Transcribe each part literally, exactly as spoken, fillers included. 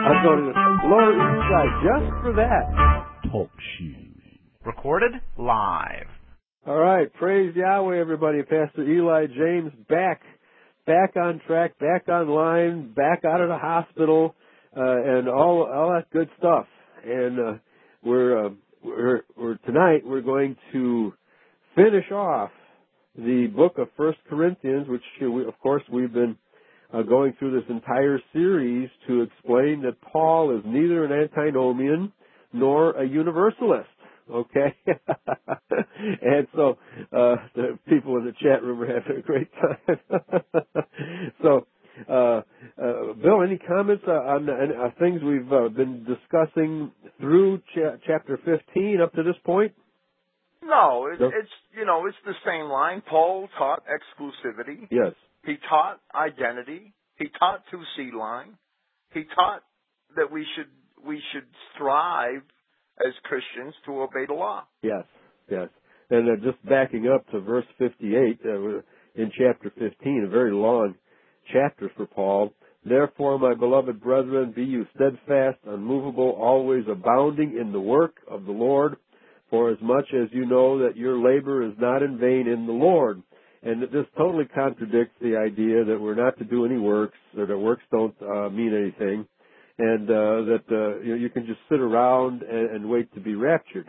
I'm going to the Lower East Side just for that. Talk shoes. Recorded live. All right, praise Yahweh, everybody. Pastor Eli James back, back on track, back online, back out of the hospital, uh, and all all that good stuff. And uh, we're, uh, we're we're tonight we're going to finish off the book of First Corinthians, which we, of course we've been uh, going through this entire series to explain that Paul is neither an antinomian nor a universalist. Okay, and so uh, the people in the chat room are having a great time. so, uh, uh, Bill, any comments uh, on uh, things we've uh, been discussing through cha- chapter fifteen up to this point? No, it, no, it's you know it's the same line. Paul taught exclusivity. Yes. He taught identity. He taught two seed line. He taught that we should we should strive as Christians to obey the law. Yes, yes. And uh, just backing up to verse fifty-eight, uh, in chapter fifteen, a very long chapter for Paul. Therefore, my beloved brethren, be you steadfast, unmovable, always abounding in the work of the Lord, for as much as you know that your labor is not in vain in the Lord. And this totally contradicts the idea that we're not to do any works, or that works don't uh, mean anything. And uh, that uh, you know, you can just sit around and, and wait to be raptured.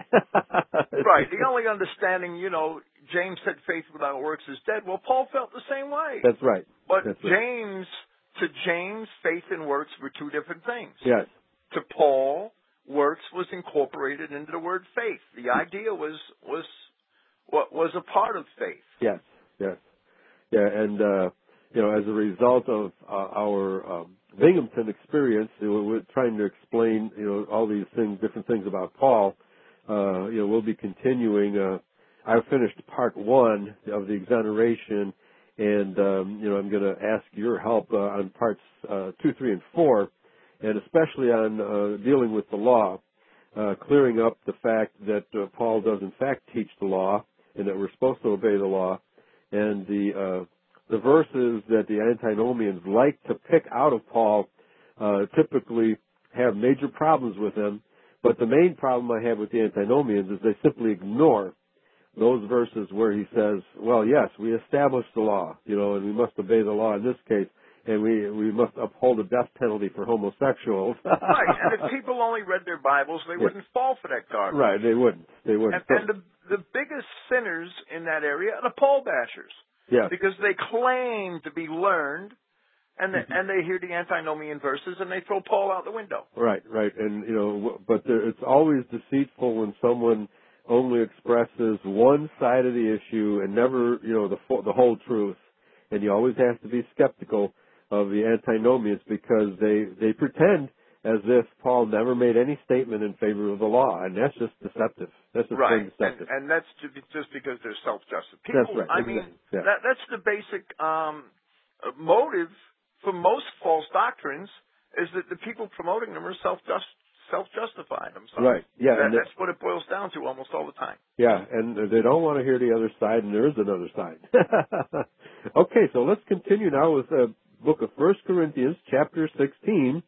Right. The only understanding, you know, James said faith without works is dead. Well, Paul felt the same way. That's right. But That's right. James, to James, faith and works were two different things. Yes. To Paul, works was incorporated into the word faith. The idea was was what was a part of faith. Yes. Yes. Yeah. And uh, you know, as a result of uh, our um, Binghamton experience, you know, we're trying to explain, you know, all these things, different things about Paul. Uh, you know, we'll be continuing. Uh, I finished part one of the exoneration, and um, you know, I'm going to ask your help uh, on parts uh, two, three, and four, and especially on uh, dealing with the law, uh, clearing up the fact that uh, Paul does in fact teach the law, and that we're supposed to obey the law, and the uh, The verses that the antinomians like to pick out of Paul uh, typically have major problems with him, but the main problem I have with the antinomians is they simply ignore those verses where he says, well, yes, we established the law, you know, and we must obey the law in this case, and we we must uphold a death penalty for homosexuals. Right, and if people only read their Bibles, they yeah. wouldn't fall for that garbage. Right, they wouldn't. They wouldn't. And, and the, the biggest sinners in that area are the Paul bashers. Yeah. Because they claim to be learned, and they, mm-hmm. and they hear the antinomian verses, and they throw Paul out the window. Right, right, and you know, but there, it's always deceitful when someone only expresses one side of the issue and never, you know, the the whole truth. And you always have to be skeptical of the antinomians because they they pretend as if Paul never made any statement in favor of the law, and that's just deceptive. That's just right, deceptive. and, and that's just because they're self-justice. People, That's right. I exactly. mean, yeah. that, that's the basic um, motive for most false doctrines is that the people promoting them are self-just, self-justified. I'm sorry. Right. Yeah. That, and that's what it boils down to almost all the time. Yeah, and they don't want to hear the other side, and there is another side. Okay, so let's continue now with the book of First Corinthians, chapter sixteen.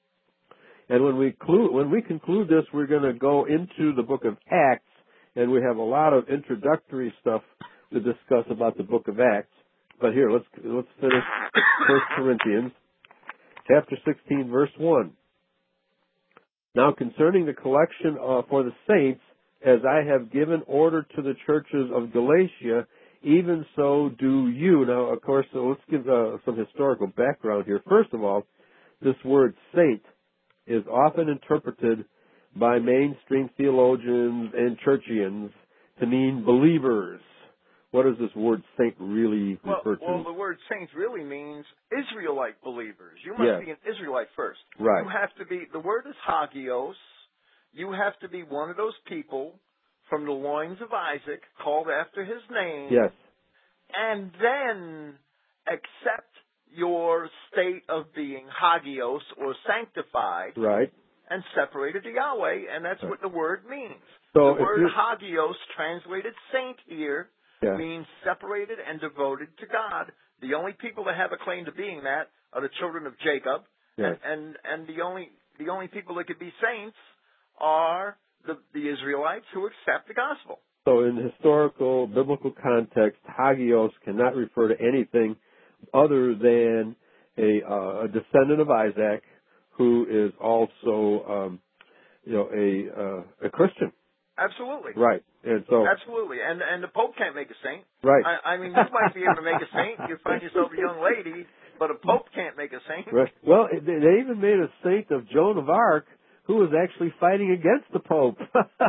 And when we conclude, when we conclude this, we're going to go into the book of Acts, and we have a lot of introductory stuff to discuss about the book of Acts. But here, let's let's finish First Corinthians, chapter sixteen, verse one. Now, concerning the collection uh, for the saints, as I have given order to the churches of Galatia, even so do you. Now, of course, so let's give uh, some historical background here. First of all, this word saint is often interpreted by mainstream theologians and churchians to mean believers. What does this word saint really well, refer to? Well, the word saint really means Israelite believers. You must yes. be an Israelite first. Right. You have to be, the word is hagios. You have to be one of those people from the loins of Isaac, called after his name. Yes. And then accept your state of being hagios or sanctified, right, and separated to Yahweh, and that's right. what the word means. So the word you... hagios, translated saint here, yeah. means separated and devoted to God. The only people that have a claim to being that are the children of Jacob, yes. and, and and the only the only people that could be saints are the, the Israelites who accept the gospel. So in historical, biblical context, hagios cannot refer to anything other than a, uh, a descendant of Isaac who is also, um, you know, a uh, a Christian. Absolutely. Right. And so Absolutely. And and the Pope can't make a saint. Right. I, I mean, you might be able to make a saint. You find yourself a young lady, but a Pope can't make a saint. Right. Well, they they even made a saint of Joan of Arc, who was actually fighting against the Pope.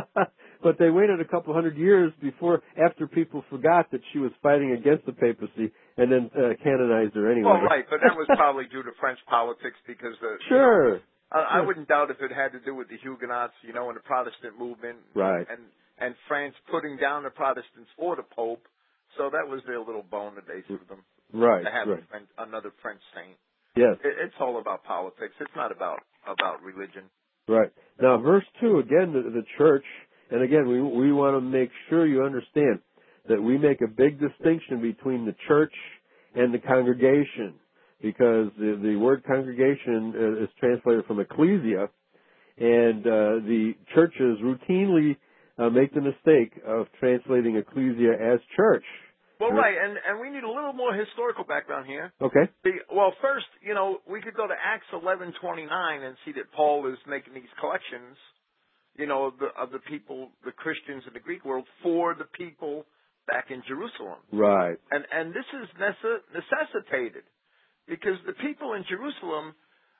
But they waited a couple hundred years before, after people forgot that she was fighting against the papacy, and then uh, canonized her anyway. Well, right, but that was probably due to French politics because the Sure. You know, I, I wouldn't doubt if it had to do with the Huguenots, you know, and the Protestant movement, right, and and France putting down the Protestants for the Pope. So that was their little bone that they threw them. Right. To have right. a French, another French saint. Yes. It, it's all about politics. It's not about about religion. Right. Now, verse two again, the, the church. And again, we we want to make sure you understand that we make a big distinction between the church and the congregation, because the, the word congregation is translated from ecclesia, and uh, the churches routinely uh, make the mistake of translating ecclesia as church. Well, right, and and we need a little more historical background here. Okay. The, well, first, you know, we could go to Acts eleven twenty-nine and see that Paul is making these collections, you know, of the, of the people, the Christians in the Greek world, for the people back in Jerusalem. Right. And and this is necess- necessitated because the people in Jerusalem,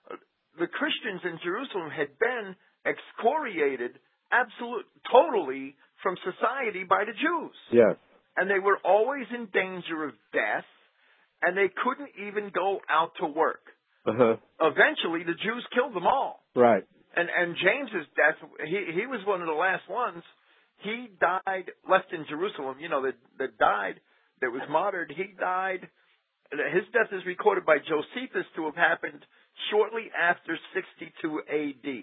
the Christians in Jerusalem had been excoriated absolute, totally from society by the Jews. Yes. And they were always in danger of death, and they couldn't even go out to work. Uh-huh. Eventually, the Jews killed them all. Right. And and James's death, he he was one of the last ones. He died, left in Jerusalem, you know, that, that died, that was martyred. He died, his death is recorded by Josephus to have happened shortly after sixty-two A D.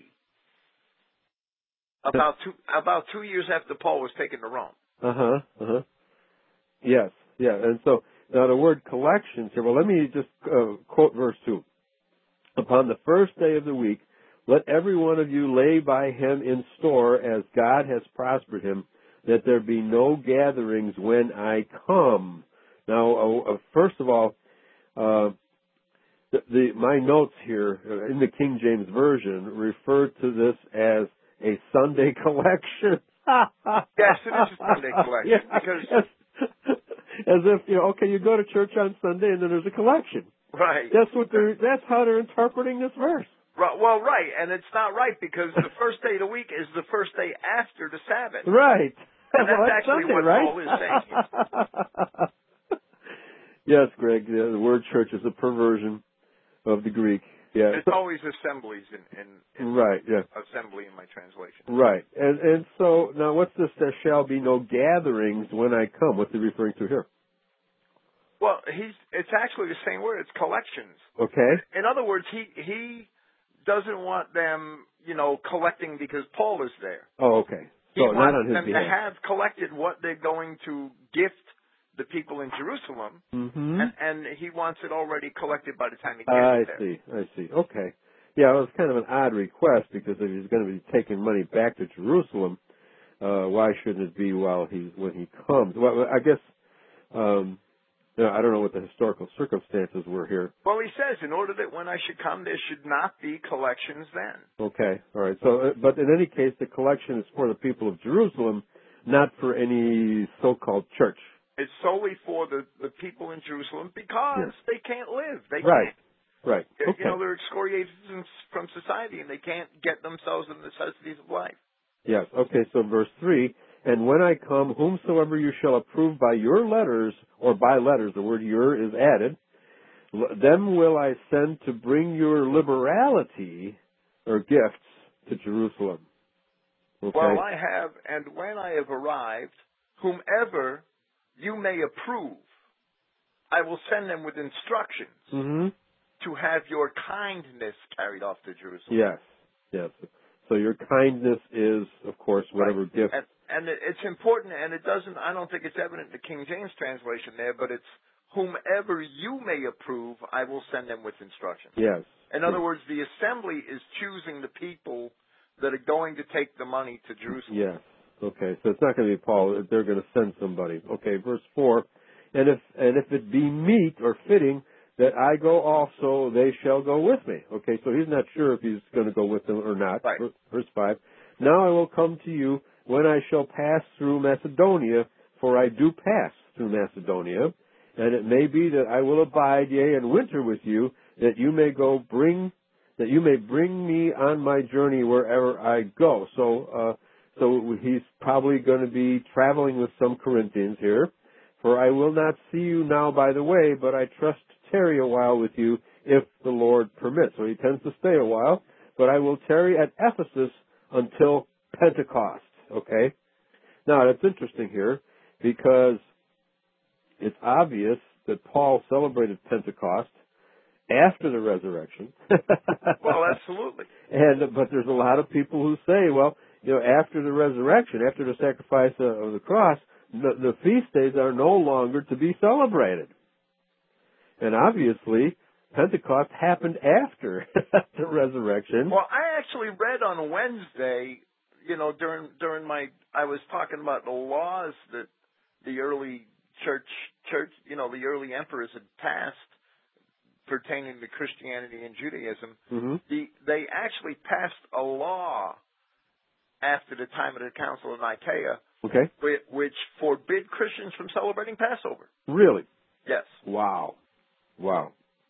About two, about two years after Paul was taken to Rome. Uh-huh, uh-huh. Yes, yeah, and so, now the word collections here, well, let me just uh, quote verse two. Upon the first day of the week, let every one of you lay by him in store as God has prospered him, that there be no gatherings when I come. Now, uh, uh, first of all, uh, the, the, my notes here uh, in the King James Version refer to this as a Sunday collection. Yes, it is a Sunday collection. Yeah, because as, as if, you know, okay, you go to church on Sunday and then there's a collection. Right. That's what they're, that's how they're interpreting this verse. Right, well, right, and it's not right because the first day of the week is the first day after the Sabbath. Right. And that's well, actually Sunday, what right? Paul is saying. Yes, Greg, the, the word church is a perversion of the Greek. Yeah. It's always assemblies in, in, in right, yeah. assembly in my translation. Right. And and so now what's this there shall be no gatherings when I come? What's he referring to here? Well, he's it's actually the same word, it's collections. Okay. In other words, he he doesn't want them, you know, collecting because Paul is there. Oh, okay. He So not wants on his them behalf. to have collected what they're going to gift the people in Jerusalem, mm-hmm. and, and he wants it already collected by the time he gets I there. see. I see. Okay. Yeah, it was kind of an odd request because if he's going to be taking money back to Jerusalem, uh, why shouldn't it be while he when he comes? Well, I guess um, you know, I don't know what the historical circumstances were here. Well, he says, in order that when I should come, there should not be collections then. Okay. All right. So, uh, but in any case, the collection is for the people of Jerusalem, not for any so-called church. It's solely for the, the people in Jerusalem because yes. they can't live. They right. can't. Right. Okay. You know, they're excoriated from society and they can't get themselves the necessities of life. Yes. Okay. So verse three, and when I come, whomsoever you shall approve by your letters, or by letters, the word your is added, them will I send to bring your liberality or gifts to Jerusalem. Okay. Well, I have, and when I have arrived, whomever you may approve, I will send them with instructions mm-hmm. to have your kindness carried off to Jerusalem. Yes. Yes. So your kindness is, of course, whatever right. gift. And, and it's important, and it doesn't, I don't think it's evident in the King James translation there, but it's whomever you may approve, I will send them with instructions. Yes. In other words, the assembly is choosing the people that are going to take the money to Jerusalem. Yes. Okay. So it's not going to be Paul. They're going to send somebody. Okay. Verse four. And if and if it be meet or fitting that I go also, they shall go with me. Okay. So he's not sure if he's going to go with them or not. Right. Verse five. Now I will come to you when I shall pass through Macedonia, for I do pass through Macedonia, and it may be that I will abide, yea, and winter with you, that you may go bring, that you may bring me on my journey wherever I go. So, uh, so he's probably going to be traveling with some Corinthians here. For I will not see you now by the way, but I trust to tarry a while with you, if the Lord permits. So he tends to stay a while, but I will tarry at Ephesus until Pentecost. Okay? Now, that's interesting here, because it's obvious that Paul celebrated Pentecost after the resurrection. Well, absolutely. And but there's a lot of people who say, well, you know, after the resurrection, after the sacrifice of the cross, the, the feast days are no longer to be celebrated. And obviously, Pentecost happened after the resurrection. Well, I actually read on Wednesday, you know, during during my, I was talking about the laws that the early church, church, you know, the early emperors had passed pertaining to Christianity and Judaism. Mm-hmm. The, they actually passed a law after the time of the Council of Nicaea, Okay. which, which forbid Christians from celebrating Passover. Really? Yes. Wow. Wow.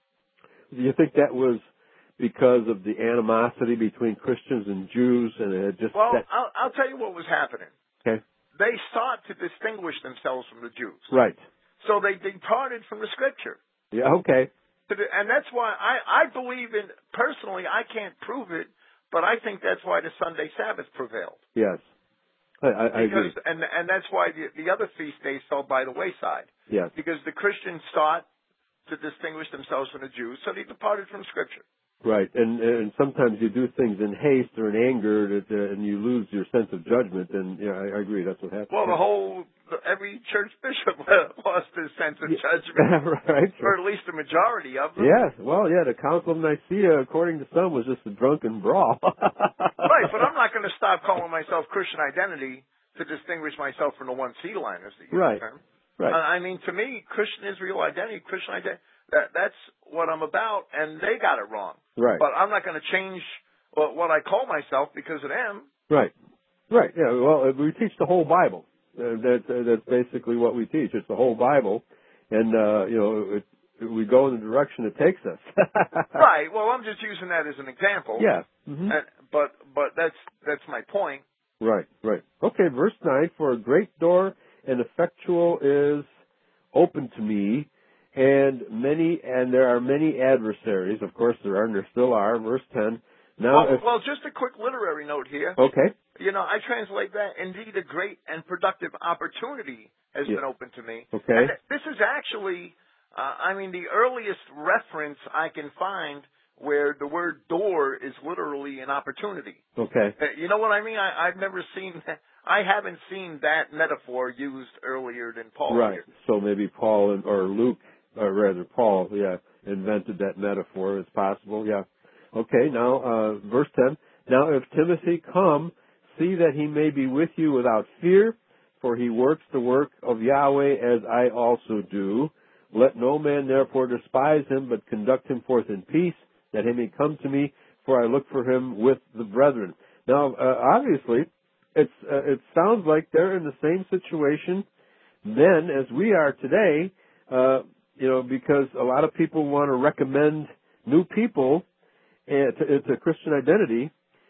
Do you think that was because of the animosity between Christians and Jews, and it had just... Well, that... I'll, I'll tell you what was happening. Okay. They sought to distinguish themselves from the Jews. Right. So they departed from the Scripture. Yeah, okay. And that's why I, I believe in, personally, I can't prove it, but I think that's why the Sunday Sabbath prevailed. Yes. I, I, I because, agree. And, and that's why the, the other feast days fell by the wayside. Yes. Because the Christians sought to distinguish themselves from the Jews, so they departed from Scripture. Right, and and sometimes you do things in haste or in anger, that, uh, and you lose your sense of judgment. And yeah, I, I agree. That's what happened. Well, the whole every church bishop lost his sense of yeah. judgment, right? or at least a majority of them. Yeah, well, yeah, the Council of Nicaea, according to some, was just a drunken brawl. Right, but I'm not going to stop calling myself Christian Identity to distinguish myself from the one sea liners that you right. term. Right. Uh, I mean, to me, Christian Israel identity, Christian identity, that, that's what I'm about, and they got it wrong. Right. But I'm not going to change what, what I call myself because of them. Right. Right. Yeah. Well, we teach the whole Bible. Uh, that, uh, that's basically what we teach. It's the whole Bible, and uh, you know, it, we go in the direction it takes us. Right. Well, I'm just using that as an example. Yeah. Mm-hmm. And, but but that's that's my point. Right. Right. Okay. Verse nine: For a great door and effectual is open to me, and many and there are many adversaries. Of course, there are, and there still are. Verse ten. Now, Well, if, well, just a quick literary note here. okay. You know, I translate that, indeed, a great and productive opportunity has Yeah. been open to me. Okay. And this is actually, uh, I mean, the earliest reference I can find where the word door is literally an opportunity. Okay. Uh, You know what I mean? I, I've never seen, I haven't seen that metaphor used earlier than Paul Right. here. So maybe Paul and, or Luke, or rather Paul, yeah, invented that metaphor. It's possible, yeah. Okay, now, uh, verse ten. Now if Timothy come, see that he may be with you without fear, for he works the work of Yahweh as I also do. Let no man therefore despise him, but conduct him forth in peace, that he may come to me, for I look for him with the brethren. Now, uh, obviously, it's, uh, it sounds like they're in the same situation then as we are today, uh, you know, because a lot of people want to recommend new people uh, to, to Christian identity,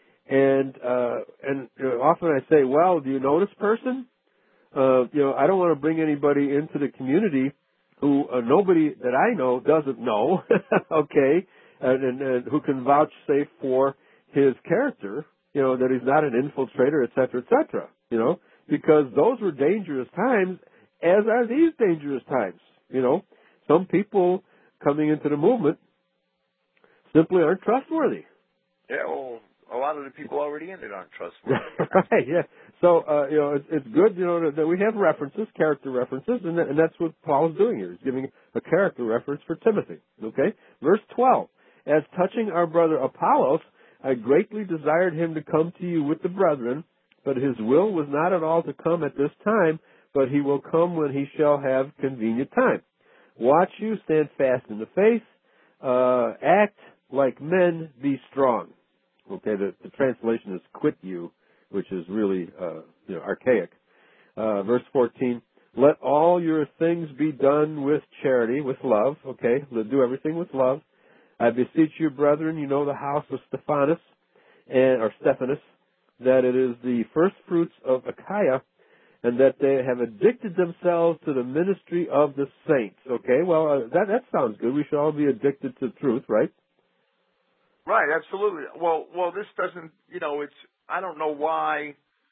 and uh, and you know, often I say, well, do you know this person? Uh, you know, I don't want to bring anybody into the community who uh, nobody that I know doesn't know, okay, and, and, and who can vouchsafe for his character, you know, that he's not an infiltrator, et cetera, et cetera, you know, because those were dangerous times, as are these dangerous times, you know. Some people coming into the movement simply aren't trustworthy. Yeah, well, a lot of the people already in it aren't trustworthy. Right, yeah. So, uh, you know, it's, it's good, you know, that, that we have references, character references, and, that, and that's what Paul is doing here. He's giving a character reference for Timothy, okay? Verse twelve. As touching our brother Apollos, I greatly desired him to come to you with the brethren, but his will was not at all to come at this time, but he will come when he shall have convenient time. Watch you, stand fast in the faith, uh, act like men, be strong. Okay, the, the translation is quit you, which is really, uh, you know, archaic. Uh, verse fourteen, let all your things be done with charity, with love. Okay, do everything with love. I beseech you, brethren, you know the house of Stephanus, and, or Stephanus, that it is the first fruits of Achaia, and that they have addicted themselves to the ministry of the saints. Okay, well, uh, that, that sounds good. We should all be addicted to truth, right? Right, absolutely. Well, well, this doesn't, you know, it's, I don't know why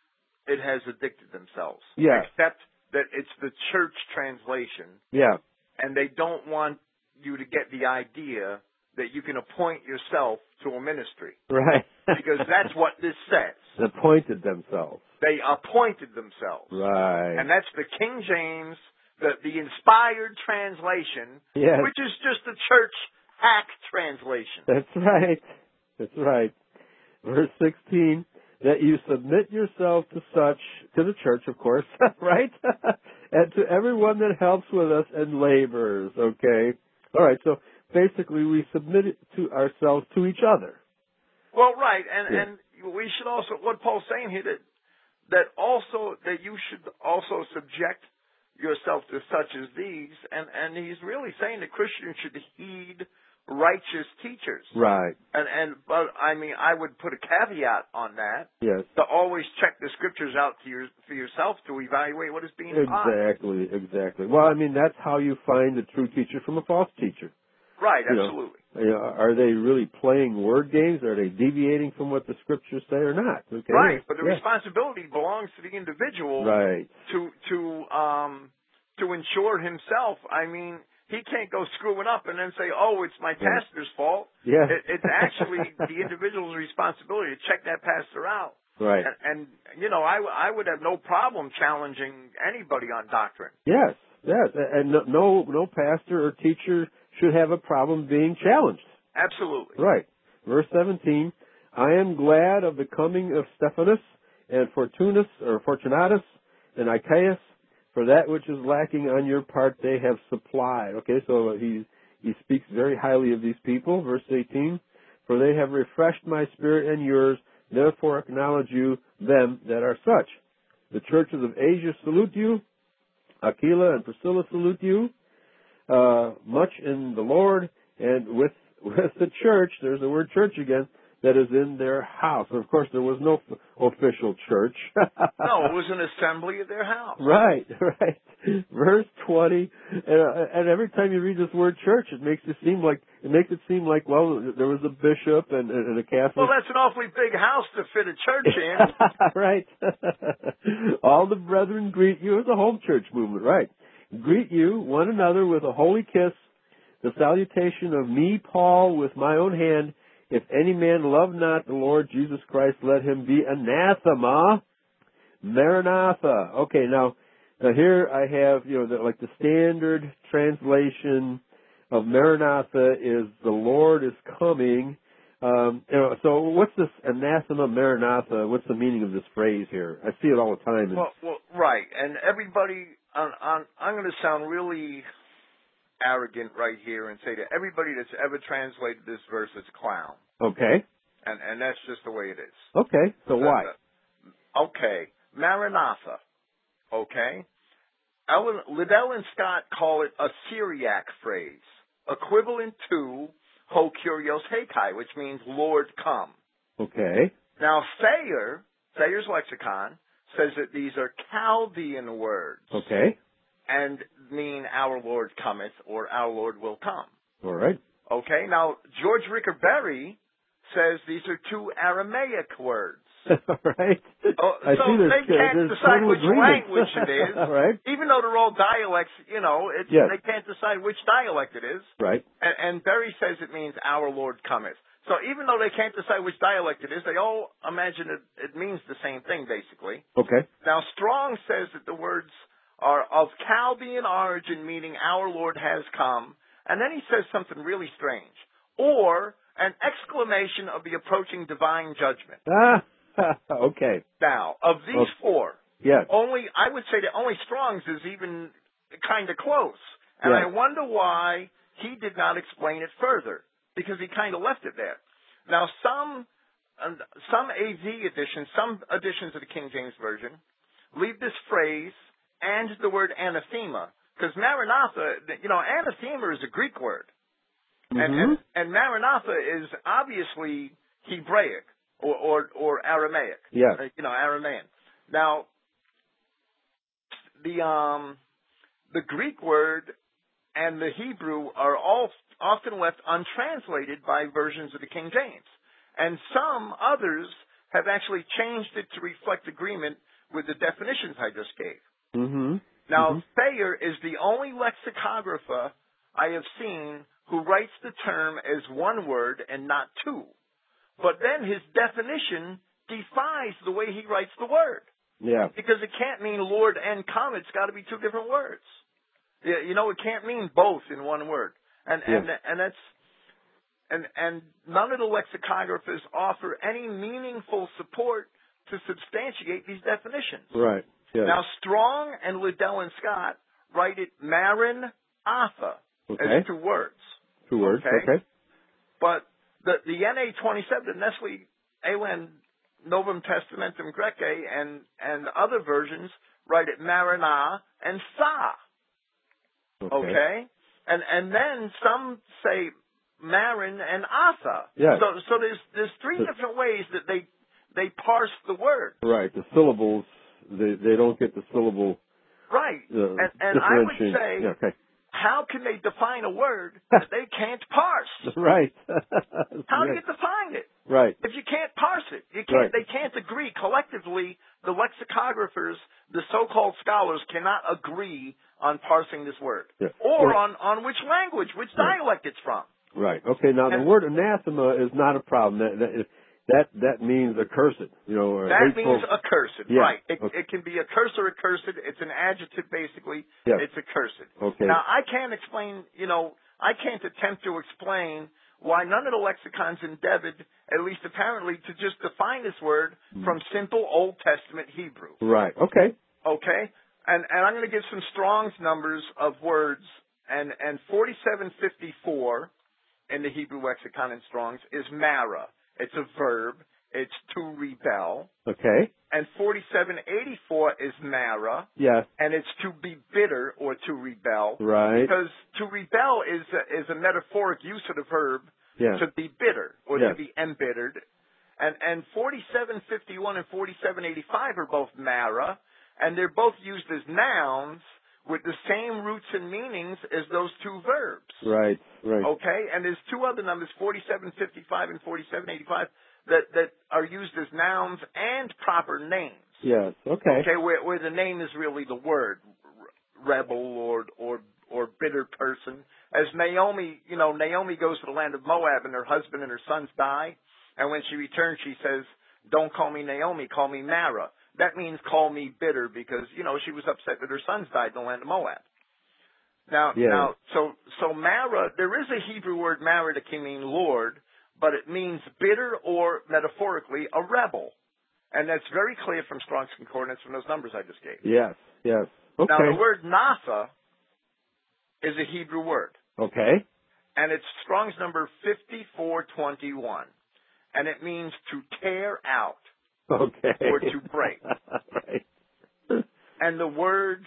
it has addicted themselves. Yeah. Except that it's the church translation. Yeah. And they don't want you to get the idea that you can appoint yourself to a ministry. Right. Because that's what this says. Appointed themselves. They appointed themselves. Right. And that's the King James, the, the inspired translation, yes. which is just a church hack translation. That's right. That's right. Verse sixteen, that you submit yourself to such, to the church, of course, right? And to everyone that helps with us and labors, okay? All right, so basically we submit it to ourselves to each other. Well, right, and yeah. and we should also, what Paul's saying here, that that also, that you should also subject yourself to such as these, and, and he's really saying that Christians should heed righteous teachers. Right. And, and, but, I mean, I would put a caveat on that. Yes. To always check the scriptures out to your, for yourself to evaluate what is being taught. Exactly, exactly. Well, I mean, that's how you find a true teacher from a false teacher. Right, you absolutely. Know, you know, are they really playing word games? Are they deviating from what the scriptures say or not? Okay. Right, but the yeah. responsibility belongs to the individual. Right. To to um to ensure himself. I mean, he can't go screwing up and then say, "Oh, it's my pastor's yeah. fault." Yeah. It, it's actually the individual's responsibility to check that pastor out. Right. And, and you know, I I would have no problem challenging anybody on doctrine. Yes. Yes. And no no, no pastor or teacher should have a problem being challenged. Absolutely. Right. Verse seventeen, I am glad of the coming of Stephanus and Fortunus or Fortunatus and Achaeus, for that which is lacking on your part they have supplied. Okay, so he he speaks very highly of these people. Verse eighteen, for they have refreshed my spirit and yours, therefore acknowledge you them that are such. The churches of Asia salute you. Aquila and Priscilla salute you. Uh, much in the Lord, and with with the church, there's the word church again, that is in their house. Of course, there was no f- official church. No, it was an assembly at their house. Right, right. Verse twenty, and, uh, and every time you read this word church, it makes it seem like it makes it seem like well, there was a bishop and, and a Catholic. Well, that's an awfully big house to fit a church in. Right. All the brethren greet you. It's a home church movement, right? Greet you, one another, with a holy kiss, the salutation of me, Paul, with my own hand. If any man love not the Lord Jesus Christ, let him be anathema. Maranatha. Okay, now, now here I have, you know, the, like the standard translation of Maranatha is the Lord is coming. Um, you know, so what's this anathema Maranatha? What's the meaning of this phrase here? I see it all the time. Well, well right, and everybody, on, on, I'm going to sound really arrogant right here and say that everybody that's ever translated this verse is clown. Okay. And and that's just the way it is. Okay, so why? Okay, Maranatha. Okay, Ellen, Liddell and Scott call it a Syriac phrase, equivalent to Ho Kurios Heikai, which means Lord come. Okay. Now Thayer, Thayer's lexicon, says that these are Chaldean words. Okay. And mean our Lord cometh or our Lord will come. All right. Okay, now George Ricker Berry says these are two Aramaic words. Right. Oh, I so see there's, they can't there's decide which agreement. language it is. Right. Even though they're all dialects, you know, it's, yes. they can't decide which dialect it is. Right. And, and Berry says it means our Lord cometh. So even though they can't decide which dialect it is, they all imagine it, it means the same thing, basically. Okay. Now Strong says that the words are of Chaldean origin, meaning our Lord has come. And then he says something really strange. Or an exclamation of the approaching divine judgment. Ah, okay. Now, of these Okay. four, Yes. only I would say that only Strong's is even kind of close. And Yes. I wonder why he did not explain it further, because he kind of left it there. Now, some um, some A V editions, some editions of the King James Version, leave this phrase and the word anathema, because Maranatha, you know, anathema is a Greek word. Mm-hmm. And, and and Maranatha is obviously Hebraic or or, or Aramaic. Yes. Uh, you know, Aramaean. Now, the um the Greek word and the Hebrew are all often left untranslated by versions of the King James, and some others have actually changed it to reflect agreement with the definitions I just gave. Mm-hmm. Now, mm-hmm. Thayer is the only lexicographer I have seen who writes the term as one word and not two. But then his definition defies the way he writes the word. Yeah. Because it can't mean Lord and come. It's got to be two different words. Yeah, you know, it can't mean both in one word. And Yeah. and and that's and and none of the lexicographers offer any meaningful support to substantiate these definitions. Right. Yeah. Now, Strong and Liddell and Scott write it Maran Atha Okay. as two words. Two words. Okay. Okay. But the the N A twenty-seven, the Nestle Aland Novum Testamentum Grece, and and other versions write it Maranah and Sa. Okay. Okay, and and then some say Marin and Atha. Yes. So so there's there's three The- different ways that they they parse the word. Right. The syllables, they they don't get the syllable. Right. Uh, and and I would differentiating. say, Yeah, okay. how can they define a word that they can't parse? Right. How do right. you define it? Right. If you can't parse it, you can't. Right. They can't agree collectively. The lexicographers, the so-called scholars, cannot agree on parsing this word, Yeah. or Well, on on which language, which Right. dialect it's from. Right. Okay. Now the And word anathema is not a problem. That that that, that means accursed. You know, or that hateful. means accursed, Yeah. right? It, Okay. it can be accursed or accursed. It's an adjective, basically. Yes. It's accursed. Okay. Now, I can't explain. You know, I can't attempt to explain why none of the lexicons endeavored, at least apparently, to just define this word Mm. from simple Old Testament Hebrew. Right. Okay. Okay? And and I'm going to give some Strong's numbers of words, and and forty-seven fifty-four in the Hebrew lexicon in Strong's is mara. It's a verb. It's to rebel. Okay. And forty-seven eighty-four is mara, Yes. and it's to be bitter or to rebel. Right. Because to rebel is a, is a metaphoric use of the verb Yes. to be bitter or Yes. to be embittered. And and forty-seven fifty-one and forty-seven eighty-five are both mara, and they're both used as nouns with the same roots and meanings as those two verbs. Right. Right. Okay? And there's two other numbers, forty-seven fifty-five and forty-seven eighty-five, that, that are used as nouns and proper names. Yes. Okay. Okay, where, where the name is really the word, rebel or, or, or bitter person. As Naomi, you know, Naomi goes to the land of Moab and her husband and her sons die. And when she returns, she says, don't call me Naomi, call me Mara. That means call me bitter because, you know, she was upset that her sons died in the land of Moab. Now, Yeah. now, so, so Mara, there is a Hebrew word Mara that can mean Lord, but it means bitter or, metaphorically, a rebel. And that's very clear from Strong's Concordance from those numbers I just gave. Yes. Yes. Okay. Now, the word Natha is a Hebrew word, Okay. and it's Strong's number fifty-four twenty-one, and it means to tear out Okay. or to break. Right. And the word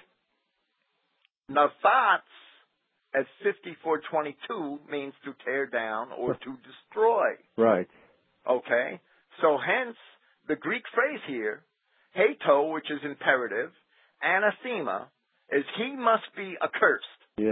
Nathatz at fifty-four twenty-two means to tear down or to destroy. Right. Okay? So hence, the Greek phrase here, heto, which is imperative, anathema, is he must be accursed. Yeah.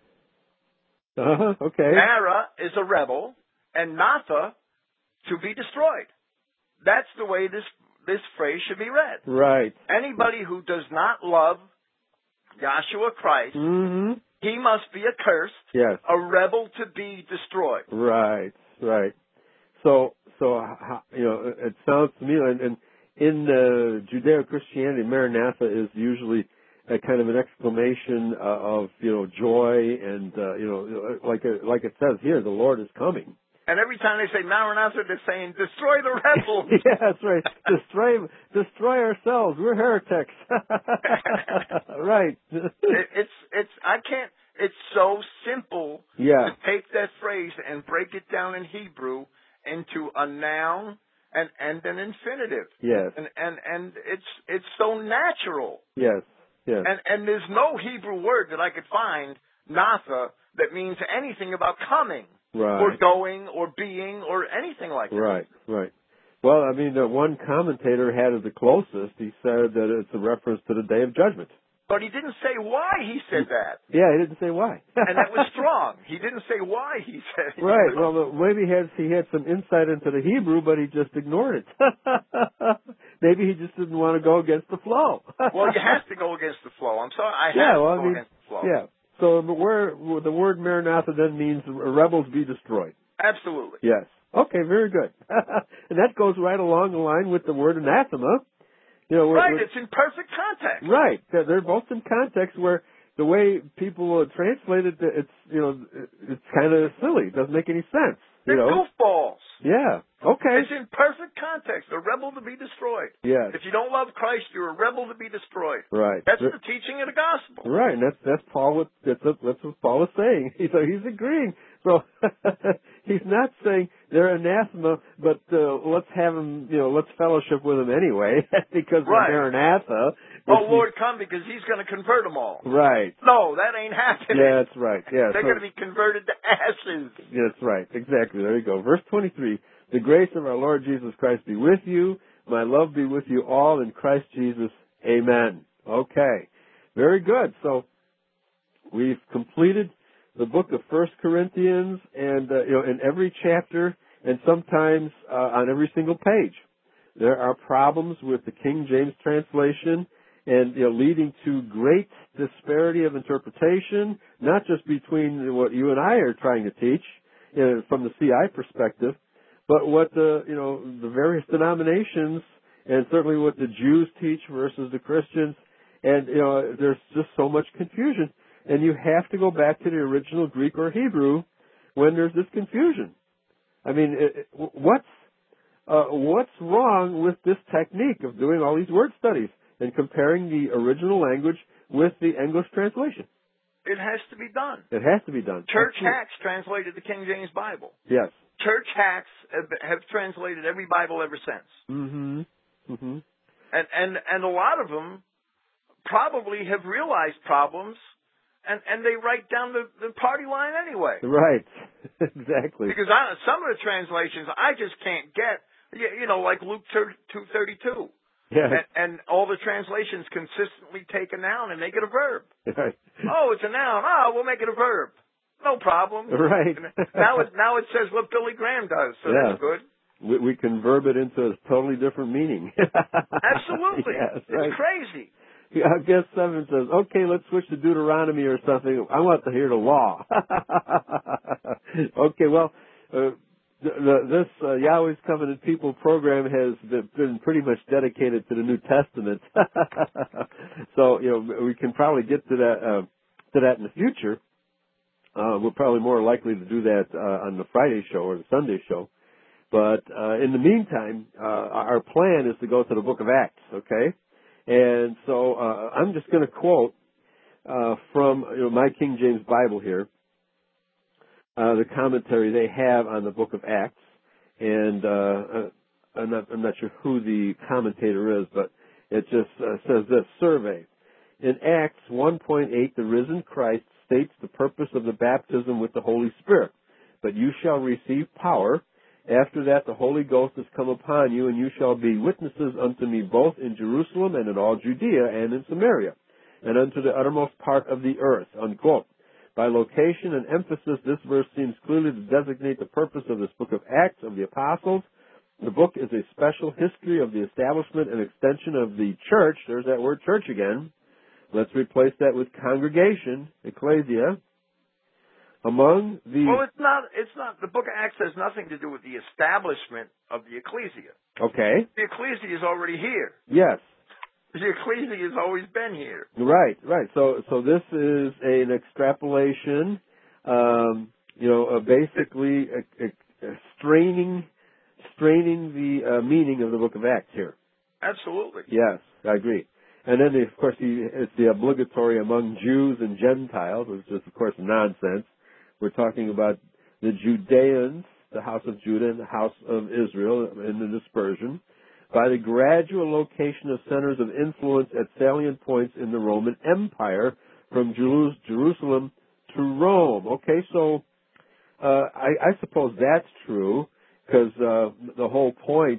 Uh-huh. Okay. Mara is a rebel, and Natha, to be destroyed. That's the way this, this phrase should be read. Right. Anybody who does not love Yahshua Christ, Mm-hmm. he must be accursed, Yes. a rebel to be destroyed. Right. Right. So, so how, you know, it it sounds to me, and, and in uh, Judeo-Christianity, Maranatha is usually a kind of an exclamation uh, of, you know, joy and, uh, you know, like a, like it says here, the Lord is coming. And every time they say Maranatha, they're saying, destroy the rebels. Yeah, that's right. Destroy, destroy ourselves. We're heretics. Right. It, it's, it's, I can't, it's so simple Yeah. to take that phrase and break it down in Hebrew into a noun and, and an infinitive. Yes. And, and, and it's, it's so natural. Yes. Yes. And, and there's no Hebrew word that I could find, natha, that means anything about coming. Right. Or going, or being, or anything like that. Right, right. Well, I mean, uh, one commentator had it the closest. He said that it's a reference to the Day of Judgment. But he didn't say why he said that. Yeah, he didn't say why. And that was strong. He didn't say why he said it. Right. Well, maybe he had, he had some insight into the Hebrew, but he just ignored it. Maybe he just didn't want to go against the flow. Well, you have to go against the flow. I'm sorry. I have yeah, to well, go I mean, against the flow. Yeah. So the word, the word Maranatha then means rebels be destroyed. Absolutely. Yes. Okay, very good. And that goes right along the line with the word anathema. You know, we're, right, we're, it's in perfect context. Right. They're, they're both in context where the way people uh, translate it, it's, you know, it's kind of silly. It doesn't make any sense. You They're know? goofballs. Yeah. Okay. It's in perfect context. A rebel to be destroyed. Yes. If you don't love Christ, you're a rebel to be destroyed. Right. That's the teaching of the gospel. Right, and that's that's Paul. What that's that's what Paul is saying. So he's agreeing. So he's not saying they're anathema, but uh, let's have them. You know, let's fellowship with them anyway because right. they're Maranatha. Oh, Lord, come because He's going to convert them all. Right. No, that ain't happening. Yeah, that's right. Yeah, they're so, going to be converted to ashes. Yeah, that's right. Exactly. There you go. Verse twenty-three. The grace of our Lord Jesus Christ be with you. My love be with you all in Christ Jesus. Amen. Okay. Very good. So we've completed the book of First Corinthians, and uh, you know, in every chapter, and sometimes uh, on every single page, there are problems with the King James translation, and you know, leading to great disparity of interpretation, not just between what you and I are trying to teach, you know, from the C I perspective, but what the you know the various denominations, and certainly what the Jews teach versus the Christians. And, you know, there's just so much confusion. And you have to go back to the original Greek or Hebrew when there's this confusion. I mean, it, it, what's, uh, what's wrong with this technique of doing all these word studies and comparing the original language with the English translation? It has to be done. It has to be done. Church Absolutely. hacks translated the King James Bible. Yes. Church hacks have, have translated every Bible ever since. Mm-hmm. Mm-hmm. And, and, and a lot of them probably have realized problems, and, and they write down the, the party line anyway. Right. Exactly. Because I, some of the translations I just can't get, you, you know, like Luke two thirty-two. Yes. And, and all the translations consistently take a noun and make it a verb. Right. Oh, it's a noun. Oh, we'll make it a verb. No problem. Right. now it now it says what Billy Graham does, so yeah. that's good. We, we can verb it into a totally different meaning. Absolutely. Yes, it's right. crazy. I guess seven says, okay, let's switch to Deuteronomy or something. I want to hear the law. Okay, well, uh, the, the, this uh, Yahweh's Covenant People program has been, been pretty much dedicated to the New Testament. So, you know, we can probably get to that, uh, to that in the future. Uh, we're probably more likely to do that uh, on the Friday show or the Sunday show. But uh, in the meantime, uh, our plan is to go to the book of Acts, okay? And so uh, I'm just going to quote uh, from you know, my King James Bible here, uh, the commentary they have on the book of Acts. And uh, I'm, not, I'm not sure who the commentator is, but it just uh, says this, survey. In Acts one point eight, the risen Christ states the purpose of the baptism with the Holy Spirit. But you shall receive power. After that, the Holy Ghost has come upon you, and you shall be witnesses unto me both in Jerusalem and in all Judea and in Samaria, and unto the uttermost part of the earth, unquote. By location and emphasis, this verse seems clearly to designate the purpose of this book of Acts of the Apostles. The book is a special history of the establishment and extension of the church. There's that word church again. Let's replace that with congregation, ecclesia. Among the well, it's not. It's not. The Book of Acts has nothing to do with the establishment of the ecclesia. Okay. The ecclesia is already here. Yes. The ecclesia has always been here. Right. Right. So, so this is an extrapolation. Um, you know, uh, basically uh, straining, straining the uh, meaning of the book of Acts here. Absolutely. Yes, I agree. And then, of course, the, it's the obligatory among Jews and Gentiles, which is, of course, nonsense. We're talking about the Judeans, the house of Judah, and the house of Israel in the dispersion, by the gradual location of centers of influence at salient points in the Roman Empire from Jeru- Jerusalem to Rome. Okay, so uh, I, I suppose that's true, because uh, the whole point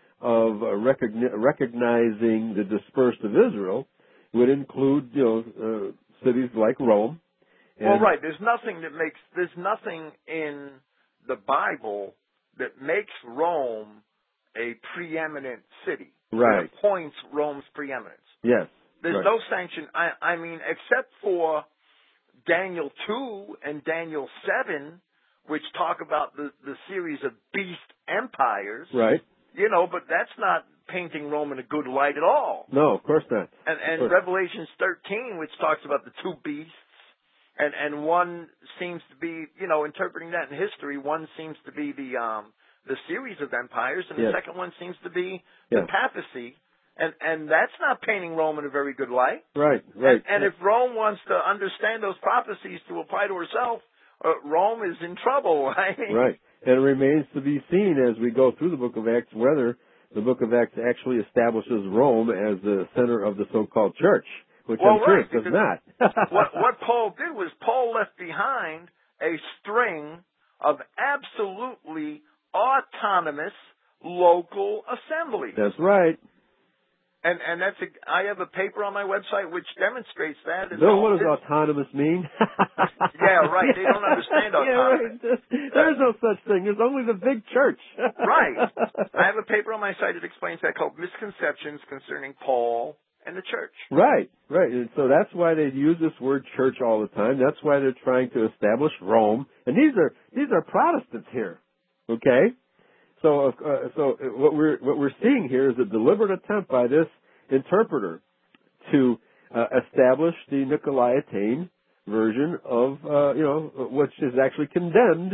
of uh, recogni- recognizing the dispersed of Israel would include, you know, uh, cities like Rome. And well, right. There's nothing that makes, there's nothing in the Bible that makes Rome a preeminent city. Right. That points Rome's preeminence. Yes. There's right. no sanction. I, I mean, except for Daniel two and Daniel seven, which talk about the, the series of beast empires. Right. You know, but that's not painting Rome in a good light at all. No, of course not. And, and Revelations thirteen, which talks about the two beasts, and, and one seems to be, you know, interpreting that in history, one seems to be the um, the series of empires, and yes. the second one seems to be yes. the papacy. And, and that's not painting Rome in a very good light. Right, right. And, and if Rome wants to understand those prophecies to apply to herself, uh, Rome is in trouble, right? Right. And it remains to be seen as we go through the book of Acts whether the book of Acts actually establishes Rome as the center of the so-called church, which well, I'm sure right, it does not. what, what Paul did was Paul left behind a string of absolutely autonomous local assemblies. That's right. And and that's a, I have a paper on my website which demonstrates that. It's Bill, what does it's, autonomous mean? yeah, right. They don't understand autonomy. Yeah, right. There's no such thing. There's only the big church. Right. I have a paper on my site that explains that, called Misconceptions Concerning Paul and the Church. Right, right. And so that's why they use this word church all the time. That's why they're trying to establish Rome. And these are these are Protestants here. Okay? So, uh, so what we're what we're seeing here is a deliberate attempt by this interpreter to uh, establish the Nicolaitan version of uh, you know which is actually condemned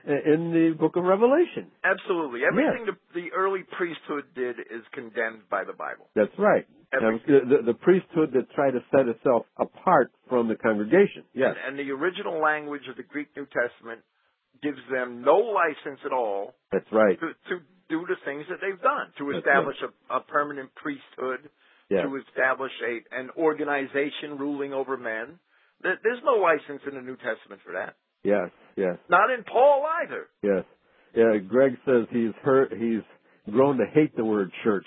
in the Book of Revelation. Absolutely, everything yes. the, the early priesthood did is condemned by the Bible. That's right. The, the, the priesthood that tried to set itself apart from the congregation. Yes, and, and the original language of the Greek New Testament gives them no license at all. That's right. To, to do the things that they've done, to establish right. a, a permanent priesthood, yes. to establish a an organization ruling over men. There's no license in the New Testament for that. Yes, yes. Not in Paul either. Yes. Yeah, Greg says he's hurt, he's grown to hate the word church.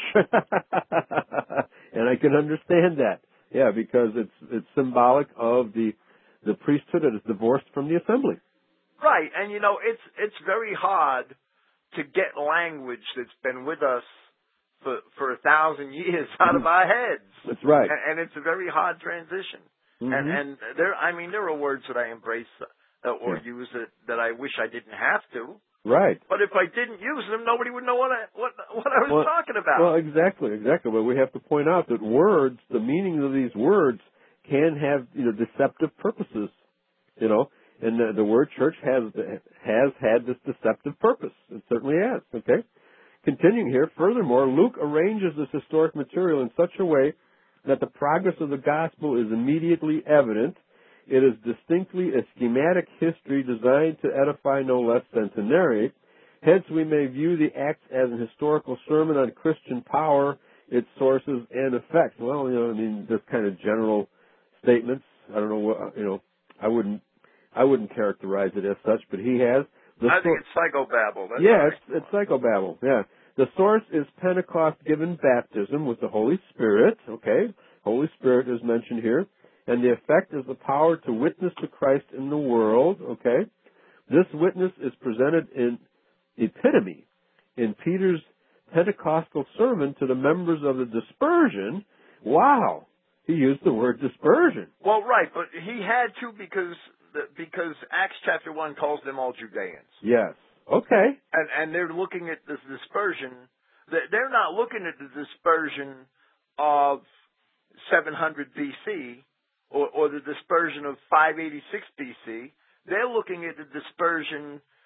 And I can understand that. Yeah, because it's it's symbolic of the the priesthood that is divorced from the assembly. Right, and you know, it's it's very hard to get language that's been with us for for a thousand years out of our heads. That's right, and, and it's a very hard transition. Mm-hmm. And and there, I mean, there are words that I embrace uh, or yeah. use that that I wish I didn't have to. Right. But if I didn't use them, nobody would know what I what what I was well, talking about. Well, exactly, exactly. But we have to point out that words, the meaning of these words, can have you know deceptive purposes. You know. And the, the word church has has had this deceptive purpose. It certainly has. Okay. Continuing here, furthermore, Luke arranges this historic material in such a way that the progress of the gospel is immediately evident. It is distinctly a schematic history designed to edify no less than to narrate. Hence, we may view the Acts as an historical sermon on Christian power, its sources, and effects. Well, you know, I mean, just kind of general statements. I don't know what, you know, I wouldn't. I wouldn't characterize it as such, but he has. The I think it's psychobabble. That's yeah, right. it's, it's psychobabble. Yeah. The source is Pentecost-given baptism with the Holy Spirit. Okay. Holy Spirit is mentioned here. And the effect is the power to witness to Christ in the world. Okay. This witness is presented in epitome in Peter's Pentecostal sermon to the members of the dispersion. Wow. He used the word dispersion. Well, right, but he had to because because Acts chapter one calls them all Judeans. Yes. Okay. And and they're looking at this dispersion. They're not looking at the dispersion of seven hundred B C or, or the dispersion of five eighty-six B C. They're looking at the dispersion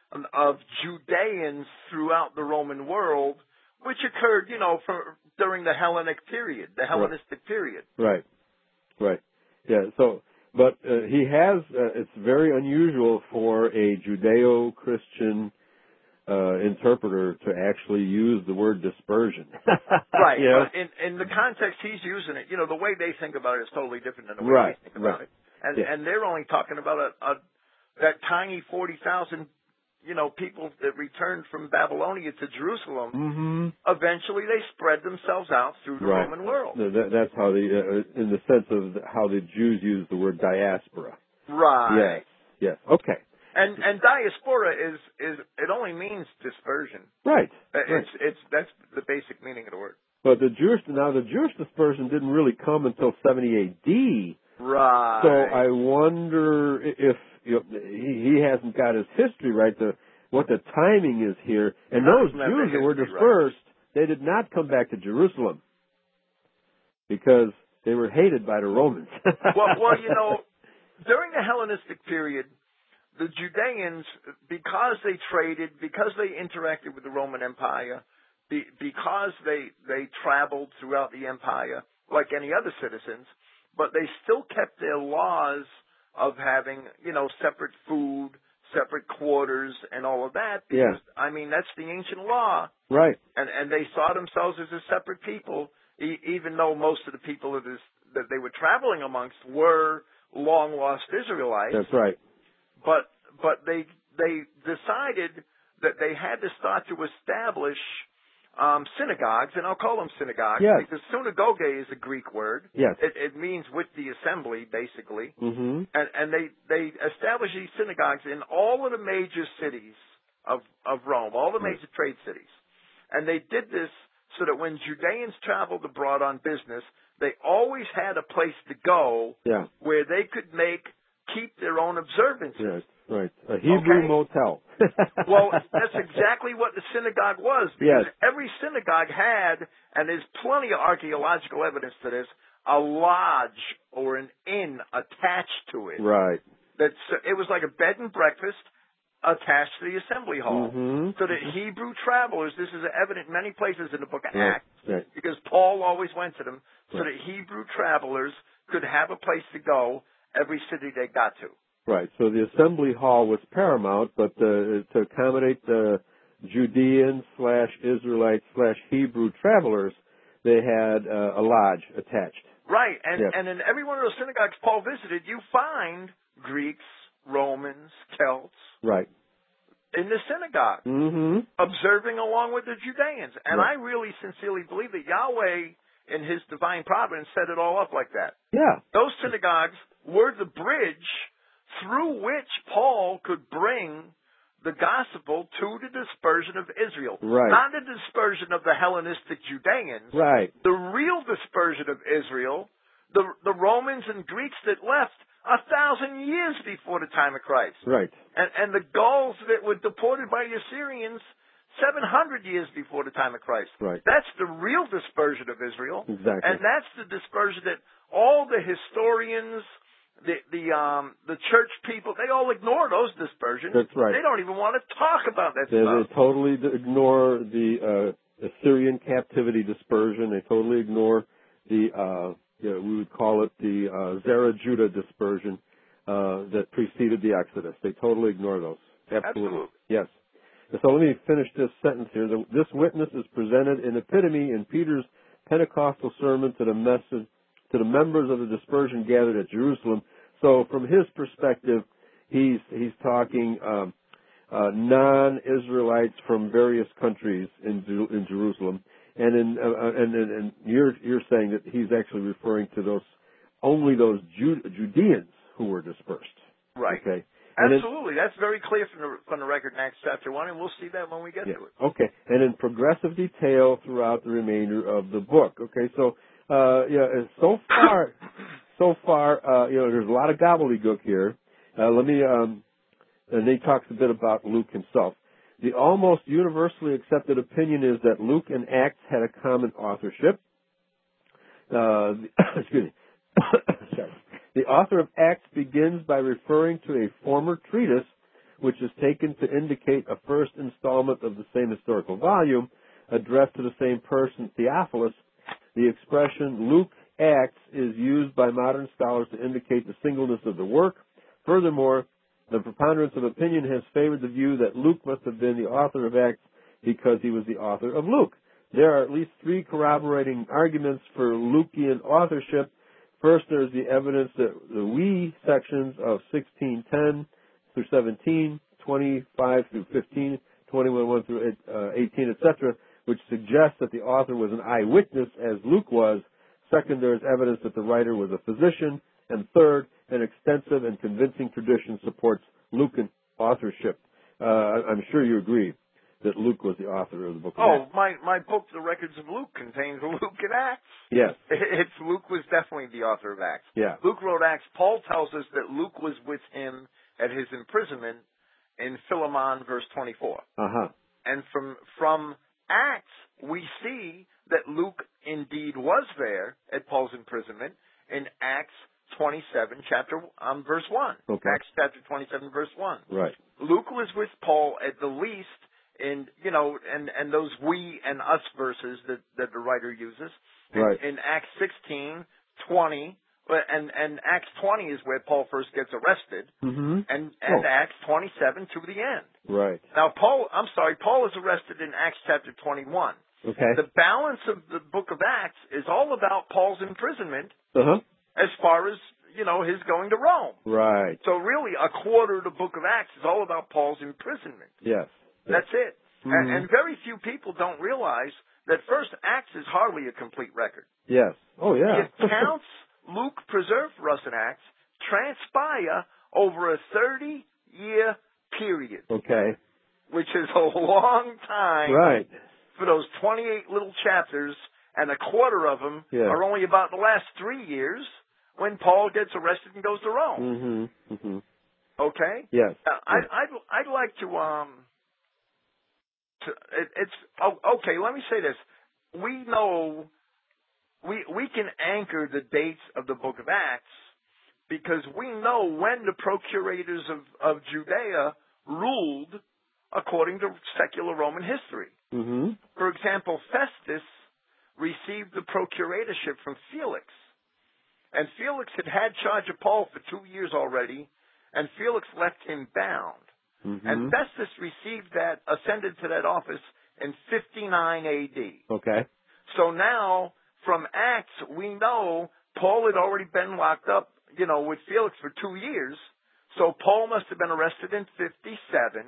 of Judeans throughout the Roman world, which occurred, you know, for, during the Hellenic period, the Hellenistic right. period. Right, right. Yeah, so, but uh, he has, uh, it's very unusual for a Judeo-Christian uh, interpreter to actually use the word dispersion. Right, you know? But in, in the context he's using it, you know, the way they think about it is totally different than the way right, we think about right. it. And, yeah. and they're only talking about a, a that tiny forty thousand, you know, people that returned from Babylonia to Jerusalem. Mm-hmm. Eventually, they spread themselves out through the right. Roman world. That, that's how the, uh, in the sense of how the Jews use the word diaspora. Right. Yes. Yes. Okay. And and diaspora is is it only means dispersion. Right. It's right. it's that's the basic meaning of the word. But the Jewish now the Jewish dispersion didn't really come until seventy A D. Right. So I wonder if you know, he, he hasn't got his history right. The what the timing is here. And those Jews that were dispersed, right. they did not come back to Jerusalem because they were hated by the Romans. well, well, you know, during the Hellenistic period, the Judeans, because they traded, because they interacted with the Roman Empire, be, because they they traveled throughout the empire like any other citizens, but they still kept their laws of having, you know, separate food, separate quarters, and all of that. Because, yeah. I mean, that's the ancient law. Right. And and they saw themselves as a separate people, e- even though most of the people that, is, that they were traveling amongst were long-lost Israelites. That's right. But but they they decided that they had to start to establish um, synagogues, and I'll call them synagogues yes. because synagogue is a Greek word. Yes. It, it means with the assembly, basically. Mm-hmm. And, and they they established these synagogues in all of the major cities of of Rome, all the major trade cities, and they did this so that when Judeans traveled abroad on business, they always had a place to go yeah. where they could make keep their own observances. Yes, right. A Hebrew okay? motel. Well, that's exactly what the synagogue was, because yes. every synagogue had, and there's plenty of archaeological evidence to this, a lodge or an inn attached to it. Right. That's it was like a bed and breakfast attached to the assembly hall. Mm-hmm. So that Hebrew travelers, this is evident in many places in the book of right. Acts, right. because Paul always went to them, so right. that Hebrew travelers could have a place to go every city they got to. Right. So the assembly hall was paramount, but uh, to accommodate the Judean slash Israelite slash Hebrew travelers, they had uh, a lodge attached. Right. And yes. and in every one of those synagogues Paul visited, you find Greeks, Romans, Celts. Right. In the synagogue, mm-hmm. observing along with the Judeans. And right. I really sincerely believe that Yahweh, in his divine providence, set it all up like that. Yeah. Those synagogues were the bridge through which Paul could bring the gospel to the dispersion of Israel. Right. Not the dispersion of the Hellenistic Judeans. Right. The real dispersion of Israel, the, the Romans and Greeks that left a thousand years before the time of Christ. Right. And, and the Gauls that were deported by the Assyrians seven hundred years before the time of Christ. Right. That's the real dispersion of Israel. Exactly. And that's the dispersion that all the historians, the the um the church people, they all ignore those dispersions. That's right. They don't even want to talk about that they, stuff. They totally ignore the uh, Assyrian captivity dispersion. They totally ignore the, uh, you know, we would call it the uh, Zerah-Judah dispersion uh, that preceded the Exodus. They totally ignore those. Absolutely. Absolutely. Yes. So let me finish this sentence here. This witness is presented in epitome in Peter's Pentecostal sermon to the message to the members of the dispersion gathered at Jerusalem. So from his perspective, he's he's talking um, uh, non-Israelites from various countries in in Jerusalem, and in uh, and, and and you're you're saying that he's actually referring to those only those Jude, Judeans who were dispersed. Right. Okay. Absolutely. That's very clear from the, from the record in Acts chapter one, and we'll see that when we get yeah. to it. Okay. And in progressive detail throughout the remainder of the book. Okay. So, uh, yeah, so far, so far, uh, you know, there's a lot of gobbledygook here. Uh, let me, um, and he talks a bit about Luke himself. The almost universally accepted opinion is that Luke and Acts had a common authorship. Uh, excuse me. Sorry. The author of Acts begins by referring to a former treatise which is taken to indicate a first installment of the same historical volume addressed to the same person, Theophilus. The expression Luke Acts is used by modern scholars to indicate the singleness of the work. Furthermore, the preponderance of opinion has favored the view that Luke must have been the author of Acts because he was the author of Luke. There are at least three corroborating arguments for Lukean authorship. First, there's the evidence that the we sections of sixteen ten through seventeen, twenty-five through fifteen, twenty-one one through eighteen, et cetera, which suggests that the author was an eyewitness, as Luke was. Second, there is evidence that the writer was a physician. And third, an extensive and convincing tradition supports Lucan authorship. Uh, I'm sure you agree that Luke was the author of the book of Oh, Acts. my, my book, The Records of Luke, contains Luke and Acts. Yes. It's Luke was definitely the author of Acts. Yeah. Luke wrote Acts. Paul tells us that Luke was with him at his imprisonment in Philemon, verse twenty-four. Uh-huh. And from from Acts, we see that Luke indeed was there at Paul's imprisonment in Acts twenty-seven, chapter um, verse one. Okay. Acts chapter twenty-seven, verse one. Right. Luke was with Paul at the least in, you know, and, and those we and us verses that, that the writer uses. In, Right. in Acts sixteen, twenty, and, and Acts twenty is where Paul first gets arrested, Mm-hmm. and, and Oh. Acts twenty-seven to the end. Right. Now, Paul, I'm sorry, Paul is arrested in Acts chapter twenty-one. Okay. The balance of the book of Acts is all about Paul's imprisonment Uh-huh. as far as, you know, his going to Rome. Right. So really, a quarter of the book of Acts is all about Paul's imprisonment. Yes. That's it. Mm-hmm. And, and very few people don't realize that first Acts is hardly a complete record. Yes. Oh, yeah. The accounts Luke preserved for us in Acts transpire over a thirty-year period, Okay. which is a long time Right. for those twenty-eight little chapters, and a quarter of them Yeah. are only about the last three years when Paul gets arrested and goes to Rome. Mm-hmm. Mm-hmm. Okay? Yes. Uh, I, I'd, I'd like to, um, to, it, it's, oh, okay, let me say this. We know, we, we can anchor the dates of the book of Acts because we know when the procurators of, of Judea ruled according to secular Roman history. Mm-hmm. For example, Festus received the procuratorship from Felix. And Felix had had charge of Paul for two years already, and Felix left him bound. Mm-hmm. And Festus received that, ascended to that office in fifty-nine A D. Okay. So now, from Acts, we know Paul had already been locked up, you know, with Felix for two years. So Paul must have been arrested in fifty-seven.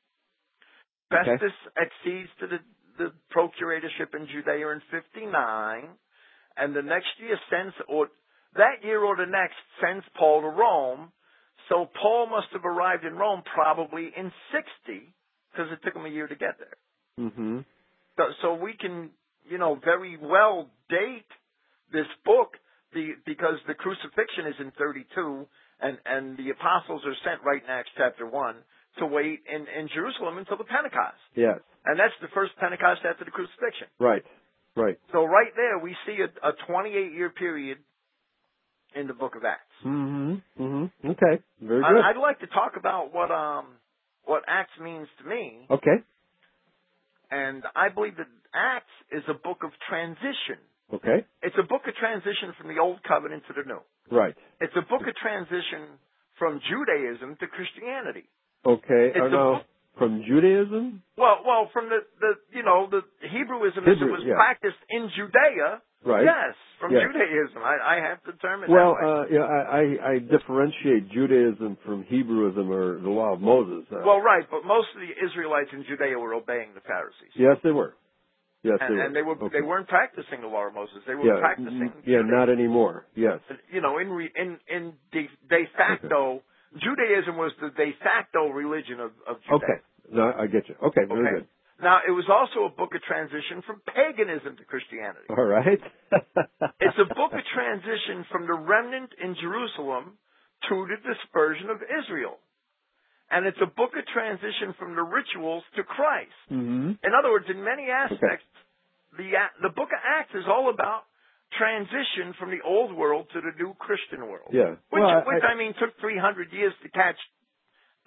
Okay. Festus accedes to the, the procuratorship in Judea in fifty-nine, and the next year sends, or that year or the next, sends Paul to Rome. So Paul must have arrived in Rome probably in sixty, because it took him a year to get there. Mm-hmm. So, so we can, you know, very well date this book the, because the crucifixion is in thirty-two, and, and the apostles are sent right in Acts chapter one to wait in, in Jerusalem until the Pentecost. Yes. And that's the first Pentecost after the crucifixion. Right. Right. So right there we see a, a twenty-eight year period in the book of Acts. Mm-hmm. Mm-hmm. Okay. Very good. I, I'd like to talk about what um what Acts means to me. Okay. And I believe that Acts is a book of transition. Okay. It's a book of transition from the Old Covenant to the New. Right. It's a book of transition from Judaism to Christianity. Okay. It's Uh, a now, book- from Judaism? Well, well, from the, the you know, the Hebrewism as it Hebrew, was yeah. practiced in Judea. Right. Yes, from Yes. Judaism. I, I have to term it Well, that way. uh, yeah, I, I, I differentiate Judaism from Hebrewism or the law of Moses. Uh, Well, right, but most of the Israelites in Judea were obeying the Pharisees. yes, they were. Yes, and, they were. and they were Okay. they weren't practicing the law of Moses. They were yeah, practicing n- yeah, Judaism. not anymore. Yes. You know, in re, in in de, de facto, Judaism was the de facto religion of, of Judea. Okay. No, I get you. Okay, very Okay. good. Now, it was also a book of transition from paganism to Christianity. All right. It's a book of transition from the remnant in Jerusalem to the dispersion of Israel. And it's a book of transition from the rituals to Christ. Mm-hmm. In other words, in many aspects, the the book of Acts is all about transition from the old world to the new Christian world. Yeah. Which, Well, I- which I- I mean, took three hundred years to catch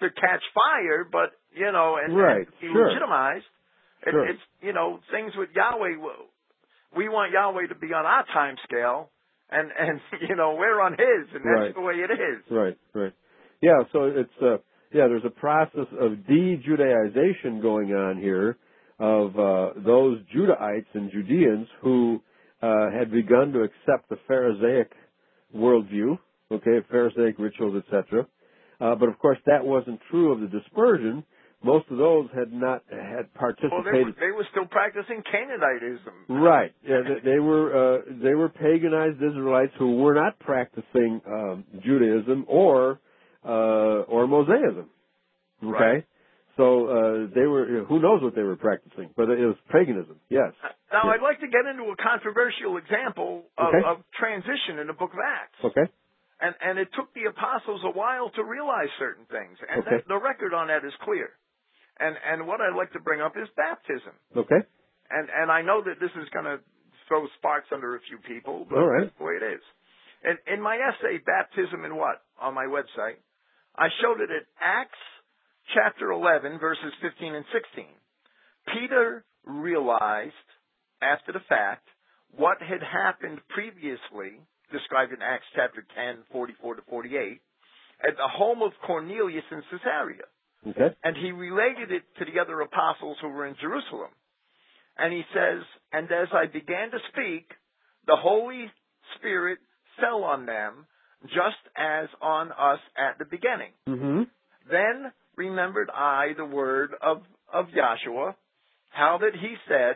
to catch fire, but, you know, and, right. and be sure. legitimized. It, sure. It's, you know, things with Yahweh, we want Yahweh to be on our time scale, and, and you know, we're on his, and that's right. the way it is. Right, right. Yeah, so it's, uh, yeah, there's a process of de-Judaization going on here of uh, those Judahites and Judeans who uh, had begun to accept the Pharisaic worldview, okay, Pharisaic rituals, et cetera. Uh, but of course, that wasn't true of the dispersion. Most of those had not had participated. Well, they were, they were still practicing Canaanitism. Right. Yeah, they, they were uh, they were paganized Israelites who were not practicing um, Judaism or uh, or Mosaism. Okay. Right. So uh, they were. Who knows what they were practicing? But it was paganism. Yes. Now, yes. I'd like to get into a controversial example of, Okay. of transition in the Book of Acts. Okay. And and it took the apostles a while to realize certain things, and Okay. that, the record on that is clear. And and what I'd like to bring up is baptism. Okay. And and I know that this is going to throw sparks under a few people, but All right. that's the way it is. And in my essay, Baptism in What, on my website, I showed it at Acts chapter eleven, verses fifteen and sixteen. Peter realized, after the fact, what had happened previously, described in Acts chapter ten, forty-four to forty-eight, at the home of Cornelius in Caesarea. Okay. And he related it to the other apostles who were in Jerusalem. And he says, and as I began to speak, the Holy Spirit fell on them, just as on us at the beginning. Mm-hmm. Then remembered I the word of, of Yahshua, how that he said,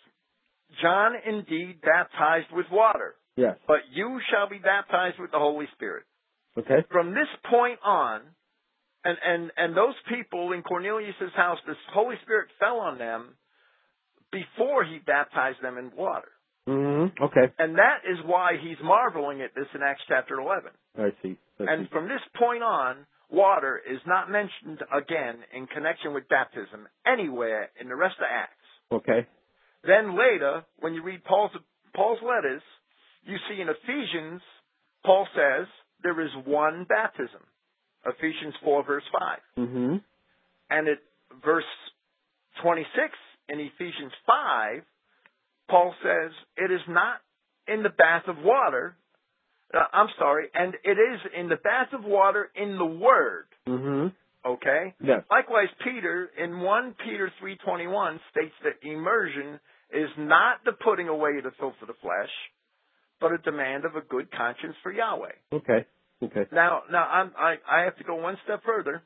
John indeed baptized with water, Yes. but you shall be baptized with the Holy Spirit. Okay. From this point on, and, and, and those people in Cornelius' house, the Holy Spirit fell on them before he baptized them in water. Mm-hmm. Okay. And that is why he's marveling at this in Acts chapter eleven. I see. I And see. from this point on, water is not mentioned again in connection with baptism anywhere in the rest of Acts. Okay. Then later, when you read Paul's, Paul's letters, you see in Ephesians, Paul says there is one baptism. Ephesians four, verse five. Mm-hmm. And at verse twenty-six in Ephesians five, Paul says it is not in the bath of water. Uh, I'm sorry, and it is in the bath of water in the Word. Mm-hmm. Okay? Yes. Likewise, Peter, in First Peter three twenty-one, states that immersion is not the putting away the filth of the flesh, but a demand of a good conscience for Yahweh. Okay. Okay. Now, now I'm, I I have to go one step further,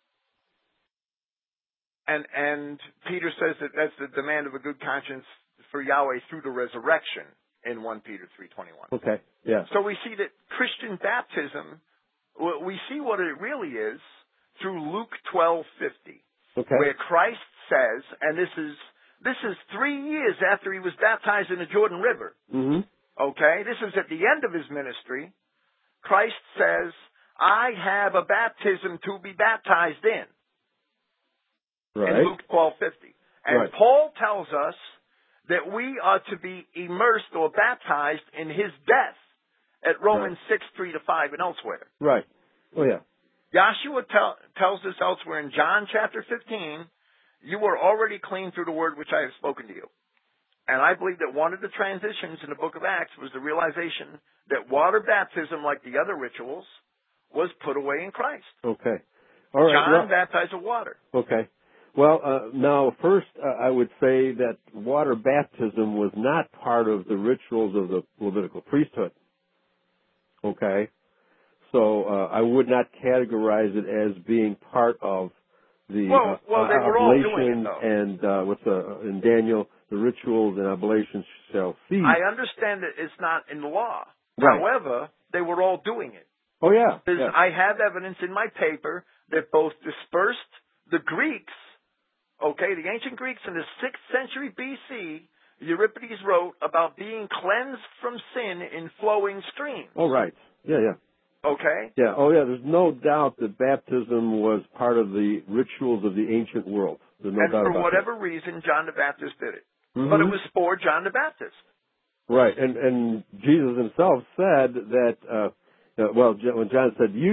and and Peter says that that's the demand of a good conscience for Yahweh through the resurrection in First Peter three twenty-one. Okay. Yeah. So we see that Christian baptism, we see what it really is through Luke twelve fifty, Okay. where Christ says, and this is this is three years after he was baptized in the Jordan River. Mm-hmm. Okay, this is at the end of his ministry. Christ says, I have a baptism to be baptized in. Right. In Luke twelve fifty. And Right. Paul tells us that we are to be immersed or baptized in his death at Romans Right. six, three to five and elsewhere. Right. Oh, yeah. Yahshua tell, tells us elsewhere in John chapter fifteen, you are already clean through the word which I have spoken to you. And I believe that one of the transitions in the book of Acts was the realization that water baptism, like the other rituals, was put away in Christ. Okay. All right. John Well, baptized with water. okay. Well, uh, now, first, uh, I would say that water baptism was not part of the rituals of the Levitical priesthood. Okay? So uh, I would not categorize it as being part of the Well, uh, well, they were all doing it, oblations though. and uh, what's uh, in Daniel, the rituals and oblations shall cease. I understand that it's not in the law. Right. However, they were all doing it. Oh, yeah. Because yeah. I have evidence in my paper that both dispersed the Greeks, okay, the ancient Greeks in the sixth century B C, Euripides wrote about being cleansed from sin in flowing streams. Oh, right. Yeah, yeah. Okay? Yeah. Oh, yeah. There's no doubt that baptism was part of the rituals of the ancient world. There's no and doubt for about whatever reason, John the Baptist did it. that. But it Mhm. was for John the Baptist. Right. And and Jesus himself said that. Uh, uh, well, when John said, "You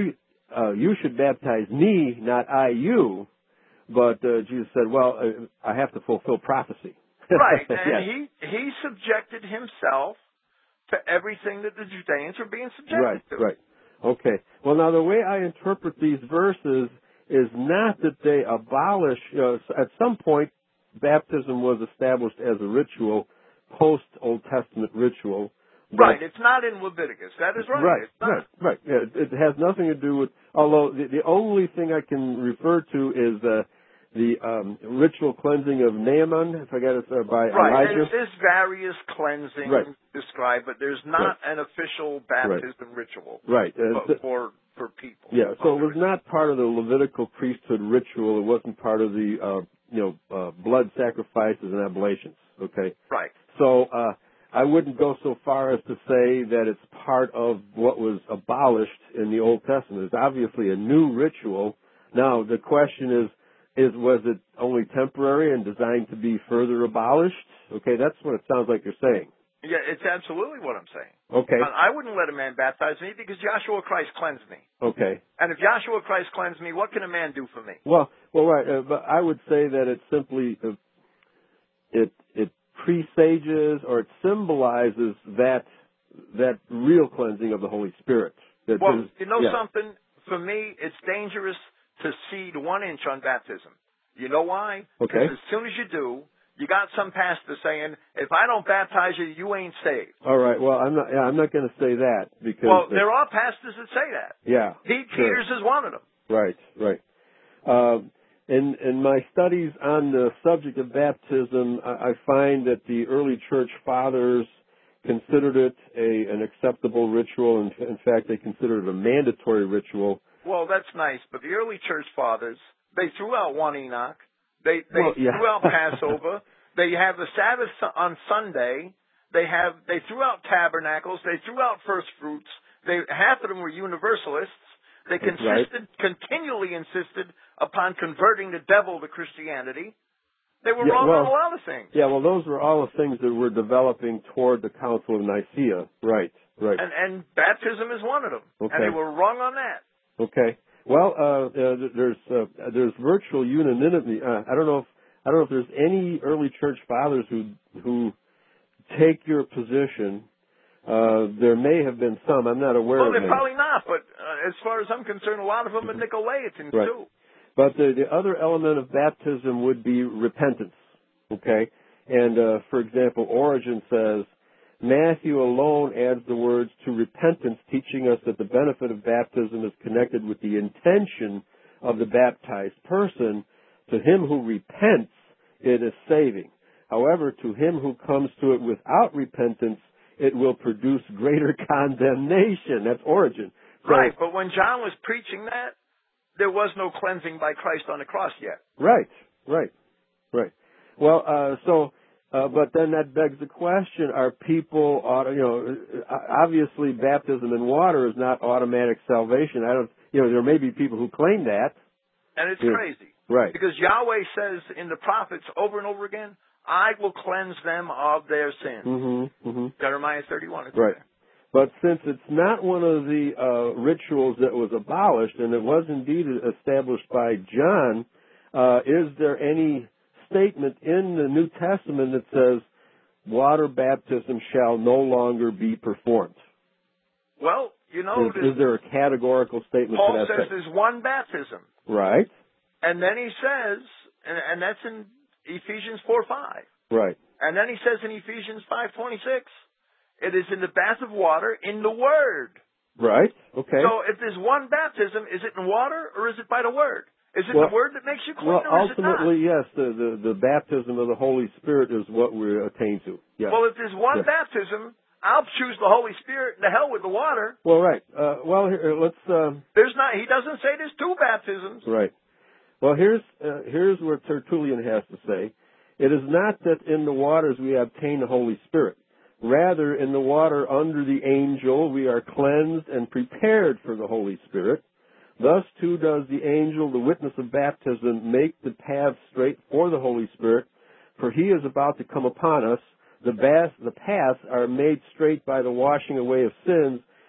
uh, you should baptize me, not I you. But uh, Jesus said, well, uh, I have to fulfill prophecy. Right, and yes. he he subjected himself to everything that the Judeans were being subjected right, to. Right, Okay. Well, now the way I interpret these verses is not that they abolish, you know, at some point baptism was established as a ritual, post-Old Testament ritual. Right, it's not in Leviticus. That is right. Right, it's not. right, right. Yeah, it, it has nothing to do with, although the, the only thing I can refer to is uh, the um, ritual cleansing of Naaman, if I got it, uh, by right. Elijah. There's, there's various cleansings right. described, but there's not right. an official baptism right. ritual right. Uh, for, for for people. Yeah, so it was not part of the Levitical priesthood ritual. It wasn't part of the uh, you know uh, blood sacrifices and oblations. Okay. Right. So uh, I wouldn't go so far as to say that it's part of what was abolished in the Old Testament. It's obviously a new ritual. Now the question is. Is was it only temporary and designed to be further abolished? Okay, that's what it sounds like you're saying. Yeah, it's absolutely what I'm saying. Okay. I wouldn't let a man baptize me because Joshua Christ cleansed me. Okay. And if Joshua Christ cleansed me, what can a man do for me? Well, well, right. Uh, but I would say that it simply uh, it it presages or it symbolizes that that real cleansing of the Holy Spirit. That well, you know yeah. something? For me, it's dangerous to cede one inch on baptism. You know why? Okay. Because as soon as you do, you got some pastor saying, if I don't baptize you, you ain't saved. All right. Well, I'm not. Yeah, I'm not going to say that because. Well, there are pastors that say that. Yeah. Pete sure. Peters is one of them. Right. Right. Um, in in my studies on the subject of baptism, I, I find that the early church fathers considered it a an acceptable ritual. In, in fact, they considered it a mandatory ritual. Well, that's nice, but the early church fathers, they threw out one Enoch. They they well, yeah. threw out Passover. They have the Sabbath on Sunday. They have they threw out tabernacles. They threw out first fruits. They half of them were universalists. They consisted right. continually insisted upon converting the devil to Christianity. They were yeah, wrong well, on a lot of things. Yeah, well, those were all the things that were developing toward the Council of Nicaea. Right, right. And and baptism is one of them. Okay. And they were wrong on that. Okay. Well, uh, uh, there's uh, there's virtual unanimity. Uh, I don't know if I don't know if there's any early church fathers who who take your position. Uh, there may have been some. I'm not aware well, of they're any. probably not. But uh, as far as I'm concerned, a lot of them are Nicolaitans right. too. But the, the other element of baptism would be repentance. Okay. And uh, for example, Origen says. Matthew alone adds the words to repentance, teaching us that the benefit of baptism is connected with the intention of the baptized person. To him who repents, it is saving. However, to him who comes to it without repentance, it will produce greater condemnation. That's Origen. So, right, but when John was preaching that, there was no cleansing by Christ on the cross yet. Right, right, right. Well, uh, so... Uh, but then that begs the question: are people, you know, obviously baptism in water is not automatic salvation. I don't, you know, there may be people who claim that, and it's yeah. crazy, right? Because Yahweh says in the prophets over and over again, "I will cleanse them of their sins." Mm-hmm, mm-hmm. Jeremiah thirty-one, it's right? there. But since it's not one of the uh, rituals that was abolished, and it was indeed established by John, uh, is there any statement in the New Testament that says water baptism shall no longer be performed? Well, you know, is, is there a categorical statement Paul to that says effect? there's one baptism, right? And then he says, and, and that's in Ephesians four five, right? And then he says in Ephesians five twenty-six, it is in the bath of water in the Word. Right. Okay. So if there's one baptism, is it in water or is it by the Word? Is it well, the Word that makes you clean, well, or is it not? ultimately, yes. The, the the baptism of the Holy Spirit is what we attain to. Yes. Well, if there's one yes. baptism, I'll choose the Holy Spirit and the hell with the water. Well, right. Uh, well, here, let's. Uh, there's not. He doesn't say there's two baptisms. Right. Well, here's uh, here's where Tertullian has to say: it is not that in the waters we obtain the Holy Spirit. Rather, in the water under the angel we are cleansed and prepared for the Holy Spirit. Thus, too, does the angel, the witness of baptism, make the path straight for the Holy Spirit, for he is about to come upon us. The, bath, the paths are made straight by the washing away of sins,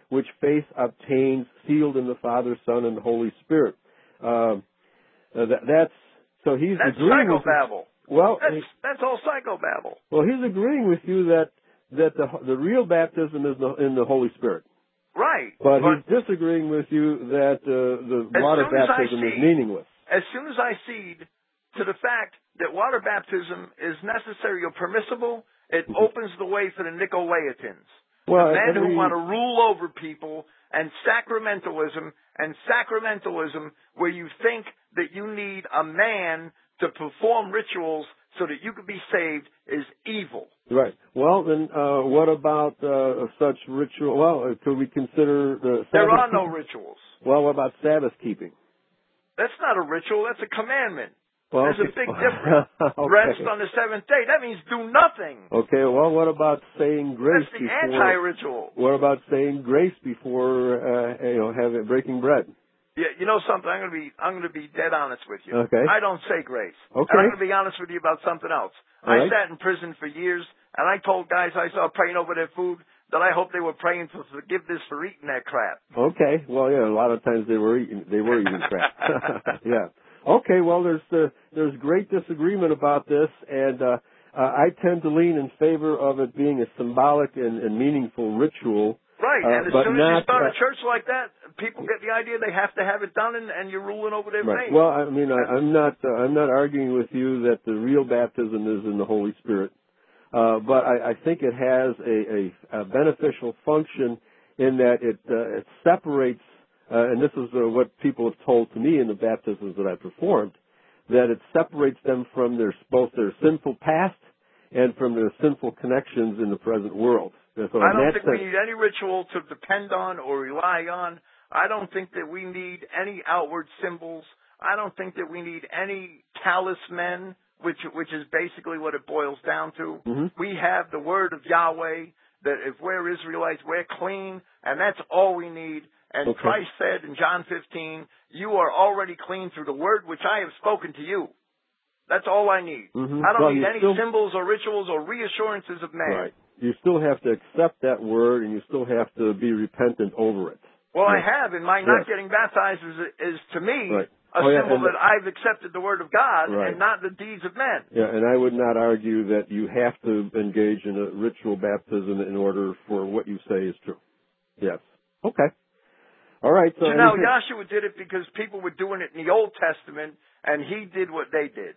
which faith obtains, sealed in the Father, Son, and the Holy Spirit. Uh, that, that's so he's that's agreeing with psychobabble. Well, that's he, that's all psychobabble. Well, he's agreeing with you that that the the real baptism is the, in the Holy Spirit. Right. But, but he's disagreeing with you that uh, the water baptism see, is meaningless. As soon as I cede to the fact that water baptism is necessary or permissible, it Mm-hmm. opens the way for the Nicolaitans, Well, the men every, who want to rule over people, and sacramentalism, and sacramentalism where you think that you need a man to perform rituals so that you could be saved is evil. Right. Well, then, uh, what about uh, such ritual? Well, could we consider the Sabbath There are no keeping? rituals. Well, what about Sabbath keeping? That's not a ritual. That's a commandment. Well, There's a big difference. okay. Rest on the seventh day. That means do nothing. Okay. Well, what about saying grace That's the before? anti-ritual. What about saying grace before uh, you know having breaking bread? Yeah, you know something. I'm gonna be I'm gonna be dead honest with you. Okay. I don't say grace. Okay. And I'm gonna be honest with you about something else. All I right. sat in prison for years, and I told guys I saw praying over their food that I hope they were praying for forgiveness for eating that crap. Okay. Well, yeah. A lot of times they were eating they were eating crap. Yeah. Okay, well, there's uh, there's great disagreement about this, and uh, uh, I tend to lean in favor of it being a symbolic and, and meaningful ritual. Right, uh, and as but soon as not, you start uh, a church like that, people get the idea they have to have it done, and, and you're ruling over their right. faith. Well, I mean, I, I'm not uh, I'm not arguing with you that the real baptism is in the Holy Spirit, uh, but I, I think it has a, a, a beneficial function in that it uh, it separates. Uh, and this is uh, what people have told to me in the baptisms that I performed, that it separates them from their both their sinful past and from their sinful connections in the present world. So I don't think sense, we need any ritual to depend on or rely on. I don't think that we need any outward symbols. I don't think that we need any talisman, which which is basically what it boils down to. mm-hmm. We have the word of Yahweh, that if we're Israelites, we're clean, and that's all we need. And okay. Christ said in John fifteen, you are already clean through the word which I have spoken to you. That's all I need. Mm-hmm. I don't well, need any still, symbols or rituals or reassurances of man. Right. You still have to accept that word, and you still have to be repentant over it. Well, yes. I have, and my yes. not getting baptized is, is to me, right. a oh, yeah, symbol the, that I've accepted the word of God right. and not the deeds of men. Yeah, and I would not argue that you have to engage in a ritual baptism in order for what you say is true. Yes. Okay. All right. So, So now anything... Yahshua did it because people were doing it in the Old Testament, and he did what they did.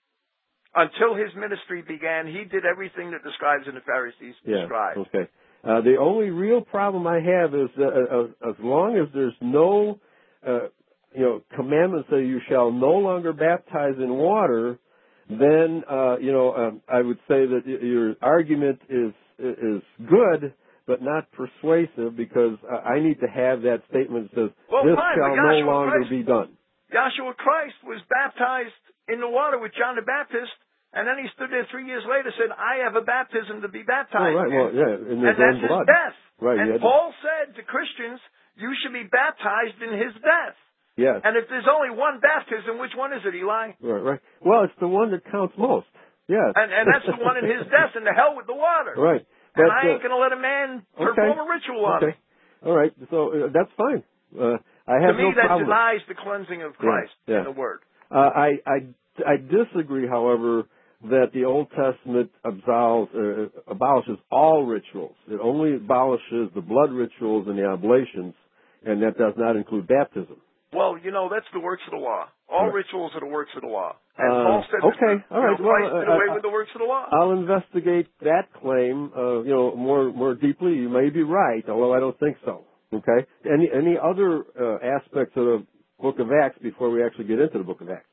Until his ministry began, he did everything that the scribes and the Pharisees yeah, prescribed. Okay. Uh, the only real problem I have is that uh, as long as there's no, uh, you know, commandments that you shall no longer baptize in water, then uh, you know um, I would say that your argument is is good, but not persuasive, because uh, I need to have that statement that says well, this fine, shall no longer Christ, be done. Yahshua Christ was baptized in the water with John the Baptist. And then he stood there three years later and said, I have a baptism to be baptized oh, right. in. Well, yeah, in his and that's own blood. his death. Right, and yeah. Paul said to Christians, you should be baptized in his death. Yes. And if there's only one baptism, which one is it, Eli? Right, right. Well, it's the one that counts most. Yes. And, and that's the one in his death, and the hell with the water. Right. And But, I ain't uh, going to let a man okay. perform a ritual on okay. me. All right. So uh, that's fine. Uh, I have to me, no that problem. denies the cleansing of Christ yeah, yeah. in the Word. Uh, I, I, I disagree, however, that the Old Testament absolves, uh, abolishes all rituals. It only abolishes the blood rituals and the oblations, and that does not include baptism. Well, you know, that's the works of the law. All right. rituals are the works of the law. And uh, Paul said okay, that the, all right. you know, Christ well, did uh, away I, with the works of the law. I'll investigate that claim, uh, you know, more more deeply. You may be right, although I don't think so. Okay. Any any other uh, aspects of the Book of Acts before we actually get into the Book of Acts?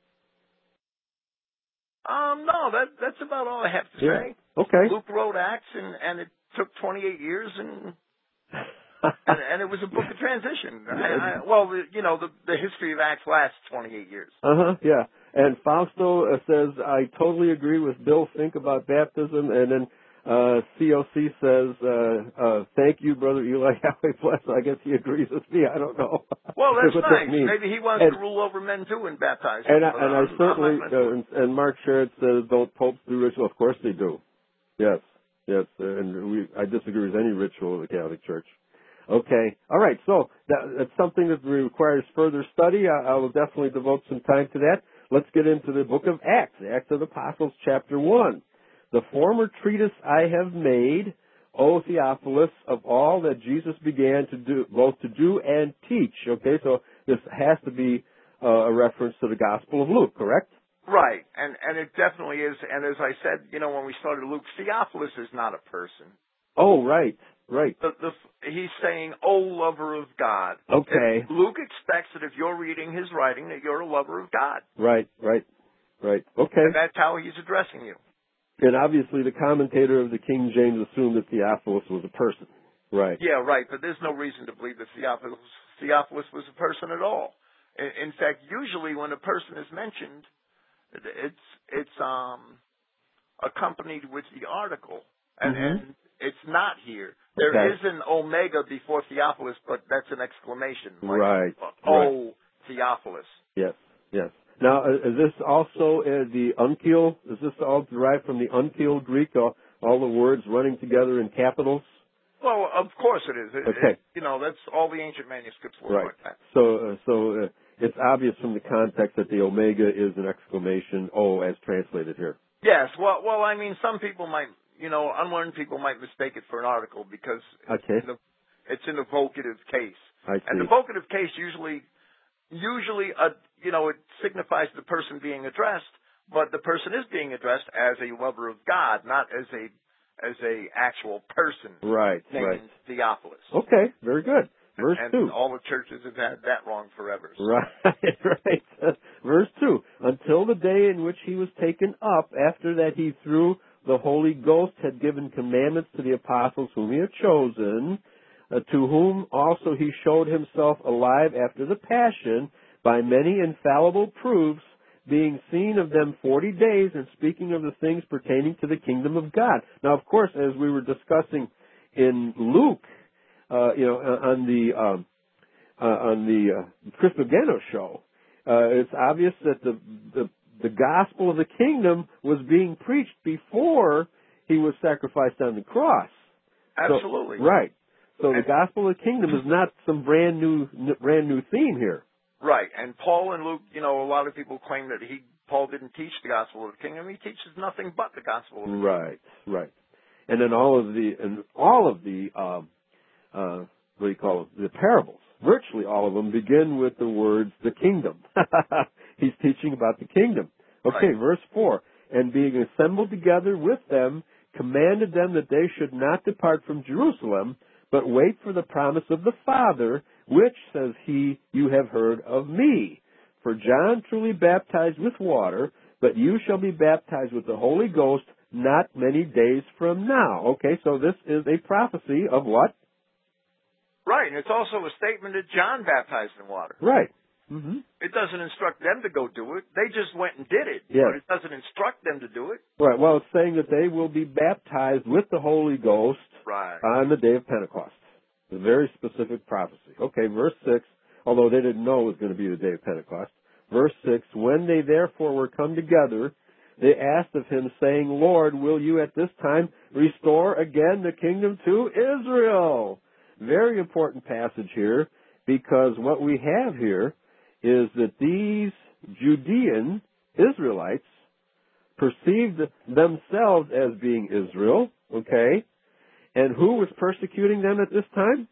Um, no, that that's about all I have to Yeah. say. Okay. Luke wrote Acts, and, and it took twenty-eight years, and and, and it was a book of transition. I, I, well, the, you know, the the history of Acts lasts twenty-eight years. Uh huh. Yeah. And Fausto uh, says, I totally agree with Bill Fink about baptism, and then uh, C O C says, uh, uh, thank you, Brother Eli. Yahweh bless. I guess he agrees with me. I don't know. Well, that's what nice. that means. Maybe he wants and, to rule over men too and baptize and them. I, and I I'm, certainly, I'm uh, and, and Mark Sherrod says, don't popes do ritual? Of course they do. Yes, yes. Uh, and we, I disagree with any ritual of the Catholic Church. Okay. All right. So that, that's something that requires further study. I, I will definitely devote some time to that. Let's get into the book of Acts, the Acts of the Apostles, chapter one. The former treatise I have made, O Theophilus, of all that Jesus began to do, both to do and teach. Okay, so this has to be uh, a reference to the Gospel of Luke, correct? Right, and and it definitely is. And as I said, you know, when we started Luke, Theophilus is not a person. Oh, right, right. The, the, he's saying, "Oh, lover of God." Okay. If Luke expects that if you're reading his writing, that you're a lover of God. Right, right, right. Okay. And that's how he's addressing you. And obviously, the commentator of the King James assumed that Theophilus was a person. Right. Yeah, right. But there's no reason to believe that Theophilus, Theophilus was a person at all. In, in fact, usually when a person is mentioned, it's it's um accompanied with the article, and, Mm-hmm. and it's not here. There Okay. is an omega before Theophilus, but that's an exclamation. Like, Right. oh, Right. Theophilus. Yes. Yes. Now, uh, is this also uh, the uncial? Is this all derived from the uncial Greek? All, all the words running together in capitals? Well, of course it is. It, Okay. it, you know, that's all the ancient manuscripts look Right. like that. So, uh, so uh, it's obvious from the context that the omega is an exclamation O as translated here. Yes. Well, well, I mean, some people might, you know, unlearned people might mistake it for an article because Okay. it's, an, it's an evocative case. I see. And the vocative case usually, usually, uh, you know, it signifies the person being addressed, but the person is being addressed as a lover of God, not as a as a actual person. Right. Named Right. Theophilus. Okay. Very good. Verse and, two. and all the churches have had that wrong forever. So. Right, right. Verse two. Until the day in which he was taken up, after that he through the Holy Ghost had given commandments to the apostles whom he had chosen, uh, to whom also he showed himself alive after the passion by many infallible proofs, being seen of them forty days and speaking of the things pertaining to the kingdom of God. Now, of course, as we were discussing in Luke, uh, you know, on the um, uh, on the uh, Chris Magano show, uh, it's obvious that the, the the gospel of the kingdom was being preached before he was sacrificed on the cross. Absolutely. So, right. So and, the gospel of the kingdom is not some brand new brand new theme here. Right. And Paul and Luke, you know, a lot of people claim that he Paul didn't teach the gospel of the kingdom. He teaches nothing but the gospel of the kingdom. Right. Right. And then all of the and all of the um, uh, what do you call it? The parables. Virtually all of them begin with the words "the kingdom." He's teaching about the kingdom. Okay, Right. verse four. And being assembled together with them, commanded them that they should not depart from Jerusalem, but wait for the promise of the Father, which, says he, you have heard of me. For John truly baptized with water, but you shall be baptized with the Holy Ghost not many days from now. Okay, so this is a prophecy of what? Right, and it's also a statement that John baptized in water. Right. Mm-hmm. It doesn't instruct them to go do it. They just went and did it. Yes. But it doesn't instruct them to do it. Right. Well, it's saying that they will be baptized with the Holy Ghost Right. on the day of Pentecost. A very specific prophecy. Okay, verse six, although they didn't know it was going to be the day of Pentecost. Verse six, when they therefore were come together, they asked of him, saying, Lord, will you at this time restore again the kingdom to Israel? Very important passage here, because what we have here is that these Judean Israelites perceived themselves as being Israel, okay? And who was persecuting them at this time?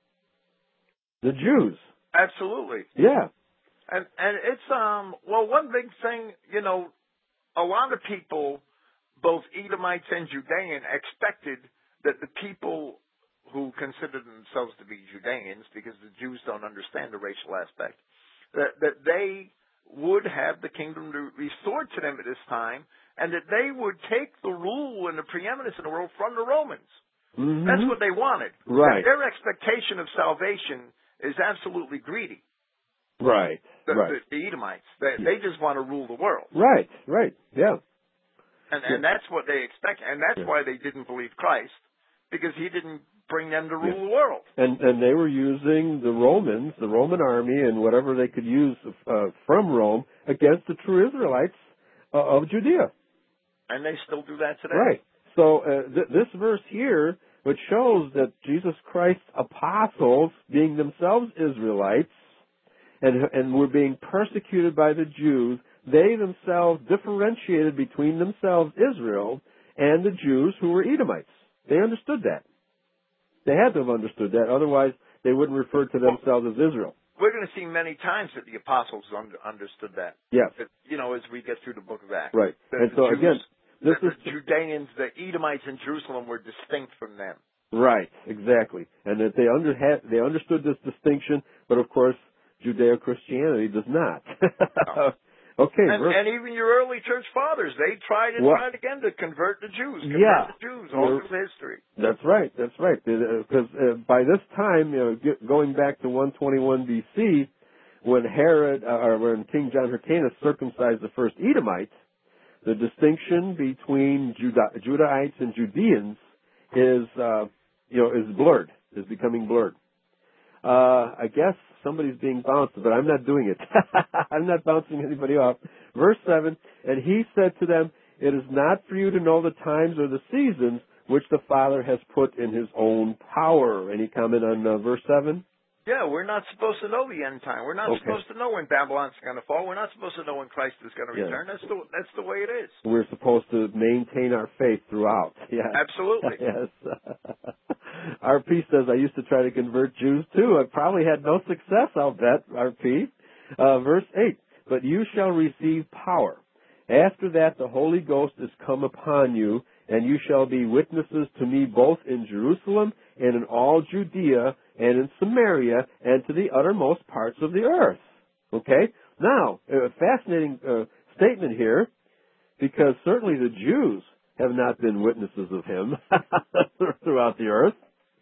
The Jews. Absolutely. Yeah. And and it's um well one big thing, you know, a lot of people, both Edomites and Judean, expected that the people who considered themselves to be Judeans, because the Jews don't understand the racial aspect, that that they would have the kingdom restored to them at this time, and that they would take the rule and the preeminence in the world from the Romans. Mm-hmm. That's what they wanted. Right. Their expectation of salvation is absolutely greedy. Right. The, right. the, the Edomites. They, they just want to rule the world. Right. Right. Yeah. And, and yeah. that's what they expect. And that's yeah. why they didn't believe Christ, because he didn't bring them to rule yeah. the world. And and they were using the Romans, the Roman army, and whatever they could use uh, from Rome against the true Israelites uh, of Judea. And they still do that today. Right. So uh, th- this verse here which shows that Jesus Christ's apostles, being themselves Israelites, and, and were being persecuted by the Jews, they themselves differentiated between themselves, Israel, and the Jews who were Edomites. They understood that. They had to have understood that. Otherwise, they wouldn't refer to themselves as Israel. We're going to see many times that the apostles under, understood that. Yes. That, you know, as we get through the book of Acts. Right. That And the so, Jews, again, this that is... the Judeans, the Edomites in Jerusalem were distinct from them. Right, exactly. And that they, under, had, they understood this distinction, but of course, Judeo-Christianity does not. No. Okay. And, verse, and even your early church fathers, they tried and well, tried again to convert the Jews, convert yeah, the Jews all through history. That's right, that's right. Because uh, by this time, you know, get, going back to one twenty-one B C, when Herod, uh, or when King John Hyrcanus circumcised the first Edomites, the distinction between Juda- Judahites and Judeans is, uh, you know, is blurred, is becoming blurred. Uh, I guess somebody's being bounced, but I'm not doing it. I'm not bouncing anybody off. Verse seven, and he said to them, it is not for you to know the times or the seasons which the Father has put in his own power. Any comment on uh, verse seven? Yeah, we're not supposed to know the end time. We're not Okay. supposed to know when Babylon's going to fall. We're not supposed to know when Christ is going to Yeah. return. That's the that's the way it is. We're supposed to maintain our faith throughout. Yes. Absolutely. Yes. R P says, I used to try to convert Jews too. I probably had no success, I'll bet, R P. Uh, verse eight, but you shall receive power. After that the Holy Ghost is come upon you, and you shall be witnesses to me both in Jerusalem and in all Judea and in Samaria and to the uttermost parts of the earth. Okay? Now, a fascinating uh, statement here, because certainly the Jews have not been witnesses of him throughout the earth.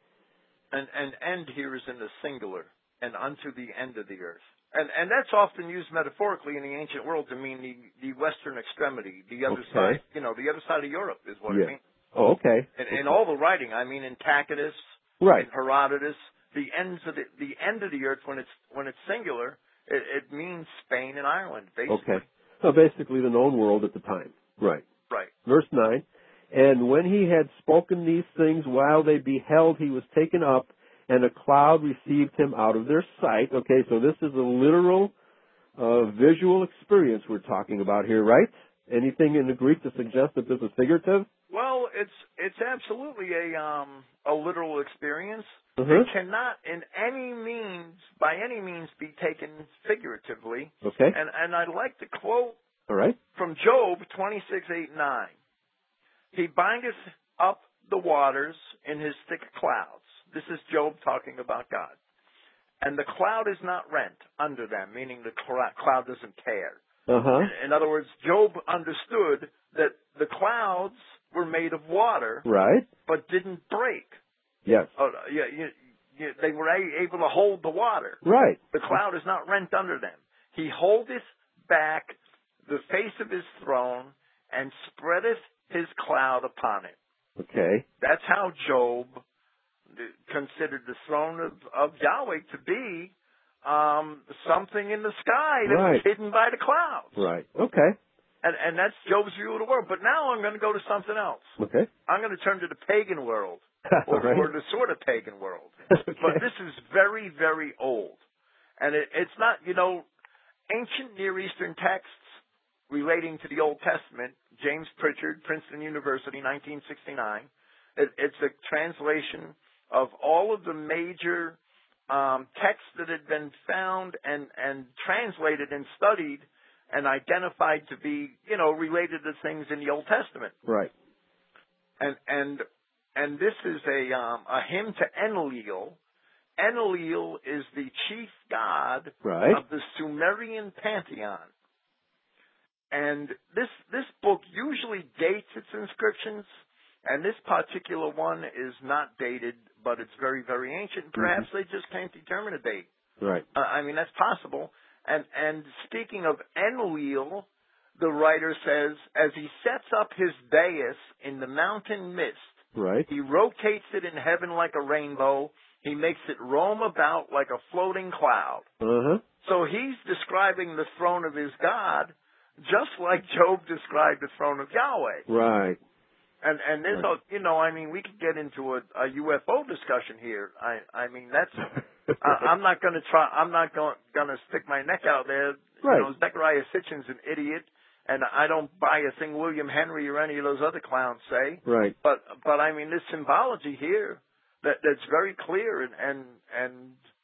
And and end here is in the singular, and unto the end of the earth. And and that's often used metaphorically in the ancient world to mean the, the western extremity, the other Okay. side, you know, the other side of Europe is what Yeah. it means. Oh, okay. And okay. in all the writing, I mean in Tacitus, Right. in Herodotus, the ends of the the end of the earth when it's when it's singular, it, it means Spain and Ireland, basically. Okay. So basically the known world at the time. Right. Right. Verse nine, and when he had spoken these things, while they beheld, he was taken up, and a cloud received him out of their sight. Okay, so this is a literal uh, visual experience we're talking about here, right? Anything in the Greek to suggest that this is figurative? Well, it's it's absolutely a um a literal experience. Uh-huh. It cannot in any means by any means be taken figuratively. Okay. And and I'd like to quote All right. from Job twenty-six, eight, nine. He bindeth up the waters in his thick clouds. This is Job talking about God. And the cloud is not rent under them, meaning the cloud doesn't tear. Uh-huh. In, in other words, Job understood that the clouds were made of water, Right. but didn't break. Yes. Uh, you, you, you, they were a, able to hold the water. Right. The cloud is not rent under them. He holdeth back the face of his throne and spreadeth his cloud upon it. Okay. That's how Job considered the throne of, of Yahweh to be um, something in the sky that Right. was hidden by the clouds. Right. Okay. And, and that's Job's view of the world. But now I'm going to go to something else. Okay. I'm going to turn to the pagan world, All or, right. or the sort of pagan world. Okay. But this is very, very old. And it, it's not, you know, ancient Near Eastern texts relating to the Old Testament, James Pritchard, Princeton University, nineteen sixty-nine. It, it's a translation of all of the major um, texts that had been found and, and translated and studied and identified to be, you know, related to things in the Old Testament. Right. And and and this is a um, a hymn to Enlil. Enlil is the chief god Right. of the Sumerian pantheon. And this this book usually dates its inscriptions, and this particular one is not dated, but it's very, very ancient. Perhaps Mm-hmm. they just can't determine a date. Right. Uh, I mean, that's possible. And and speaking of Enlil, the writer says, as he sets up his dais in the mountain mist, Right. he rotates it in heaven like a rainbow. He makes it roam about like a floating cloud. Uh-huh. So he's describing the throne of his God, just like Job described the throne of Yahweh. Right. And and there's Right. a, you know, I mean, we could get into a, a U F O discussion here. I I mean, that's I, I'm not going to try. I'm not going going to stick my neck out there. Right. You know, Zechariah Sitchin's an idiot, and I don't buy a thing William Henry or any of those other clowns say. Right. But but I mean, this symbology here that that's very clear, and and and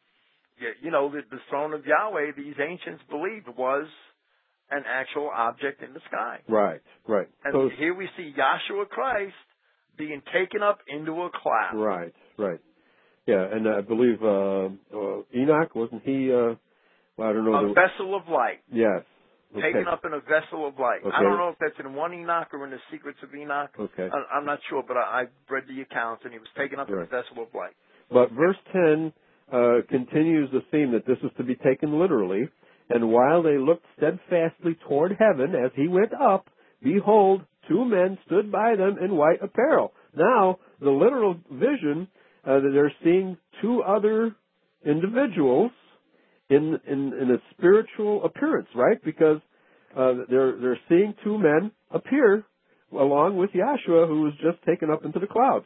you know, the, the throne of Yahweh, these ancients believed was an actual object in the sky. Right. Right. And So, here we see Yahshua Christ being taken up into a cloud. right. Right. Yeah, and I believe uh, uh, Enoch, wasn't he? Uh, well, I don't know. A the, vessel of light. Yes. Okay. Taken up in a vessel of light. Okay. I don't know if that's in one Enoch or in the Secrets of Enoch. Okay. I, I'm not sure, but I, I've read the accounts, and he was taken up Right. in a vessel of light. But verse ten uh, continues the theme that this is to be taken literally. And while they looked steadfastly toward heaven as he went up, behold, two men stood by them in white apparel. Now, the literal vision, uh, that they're seeing two other individuals in, in, in a spiritual appearance, right? Because uh, they're, they're seeing two men appear along with Yahshua, who was just taken up into the clouds.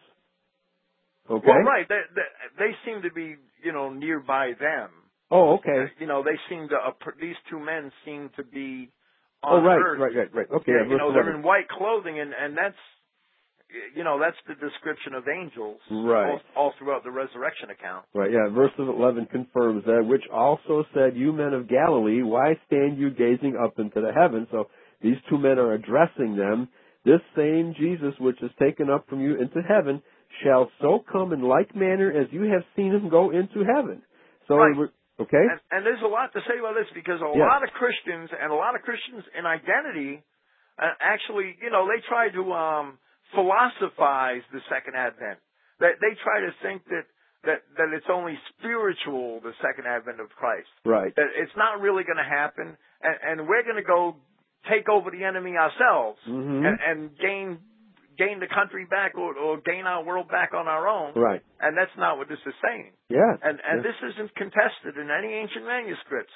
Okay? Well, right. They, they, they seem to be, you know, nearby them. Oh, okay. You know, they seem to, uh, these two men seem to be Oh, on right, earth. right, right, right. Okay. Yeah, yeah, you verse know, they're eleven. in white clothing, and, and that's, you know, that's the description of angels Right. all, all throughout the resurrection account. Right, yeah. Verse eleven confirms that, which also said, you men of Galilee, why stand you gazing up into the heavens? So these two men are addressing them. This same Jesus, which is taken up from you into heaven, shall so come in like manner as you have seen him go into heaven. So, Right. we're, okay? And, and there's a lot to say about this because a Yes. lot of Christians and a lot of Christians in identity uh, actually, you know, they try to um, philosophize the second advent. They, they try to think that, that, that it's only spiritual, the second advent of Christ. Right. That it's not really going to happen, and, and we're going to go take over the enemy ourselves Mm-hmm. and, and gain gain the country back or, or gain our world back on our own. Right. And that's not what this is saying. Yes. And and yes. this isn't contested in any ancient manuscripts.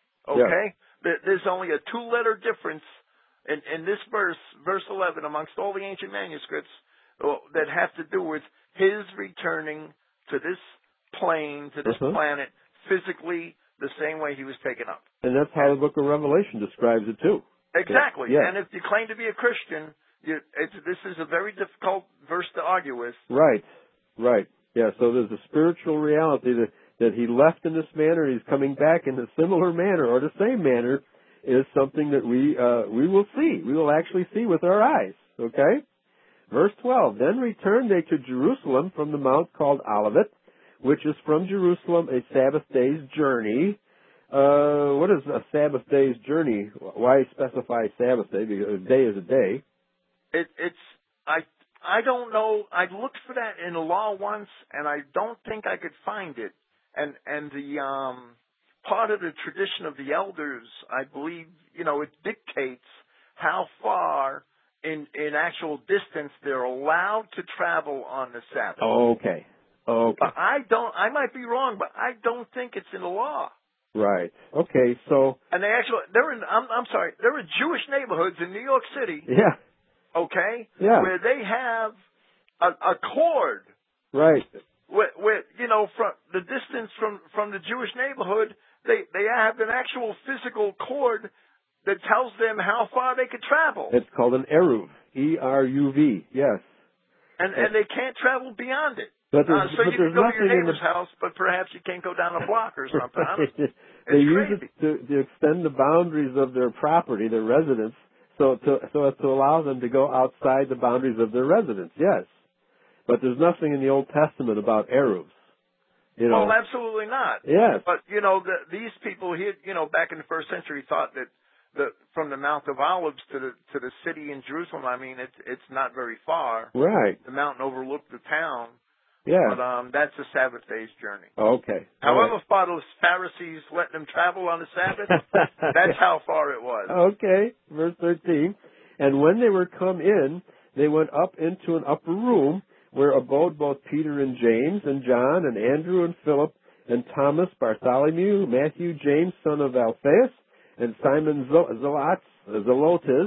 Okay? There- There's only a two-letter difference in, in this verse, verse eleven, amongst all the ancient manuscripts uh, that have to do with his returning to this plane, to this Uh-huh. planet, physically the same way he was taken up. And that's how the book of Revelation describes it, too. Exactly. Yeah. And if you claim to be a Christian, you, it's, this is a very difficult verse to argue with. Right, right. Yeah, so there's a spiritual reality that, that he left in this manner, he's coming back in a similar manner or the same manner is something that we, uh, we will see. We will actually see with our eyes, okay? Verse twelve, then returned they to Jerusalem from the mount called Olivet, which is from Jerusalem a Sabbath day's journey. Uh, what is a Sabbath day's journey? Why specify Sabbath day? Because a day is a day. It, it's I I don't know. I looked for that in the law once, and I don't think I could find it. And and the um, part of the tradition of the elders, I believe, you know, it dictates how far in in actual distance they're allowed to travel on the Sabbath. Oh, okay. Okay. But I don't. I might be wrong, but I don't think it's in the law. Right. Okay. So. And they actually, they're in. I'm, I'm sorry. There are Jewish neighborhoods in New York City. Yeah. Okay. Yeah. Where they have a, a cord. Right. Where, where you know, from the distance from from the Jewish neighborhood, they they have an actual physical cord that tells them how far they could travel. It's called an eruv. E R U V. Yes. And and they can't travel beyond it. But Uh, there's, so but you there's can go to nothing your in the neighbor's house, but perhaps you can't go down a block or something. I don't- they It's use crazy. it to, to extend the boundaries of their property, their residence, so to, so as to allow them to go outside the boundaries of their residence. Yes, but there's nothing in the Old Testament about eruvs. You know. Well, absolutely not. Yes. But you know, the, these people here, you know, back in the first century, thought that the from the Mount of Olives to the to the city in Jerusalem. I mean, it's it's not very far. Right. The mountain overlooked the town. Yeah. But um, that's a Sabbath day's journey. Okay. All However right. far those Pharisees let them travel on the Sabbath, that's how far it was. Okay, verse thirteen. And when they were come in, they went up into an upper room where abode both Peter and James and John and Andrew and Philip and Thomas, Bartholomew, Matthew, James, son of Alphaeus, and Simon Zelotes, Zelotes,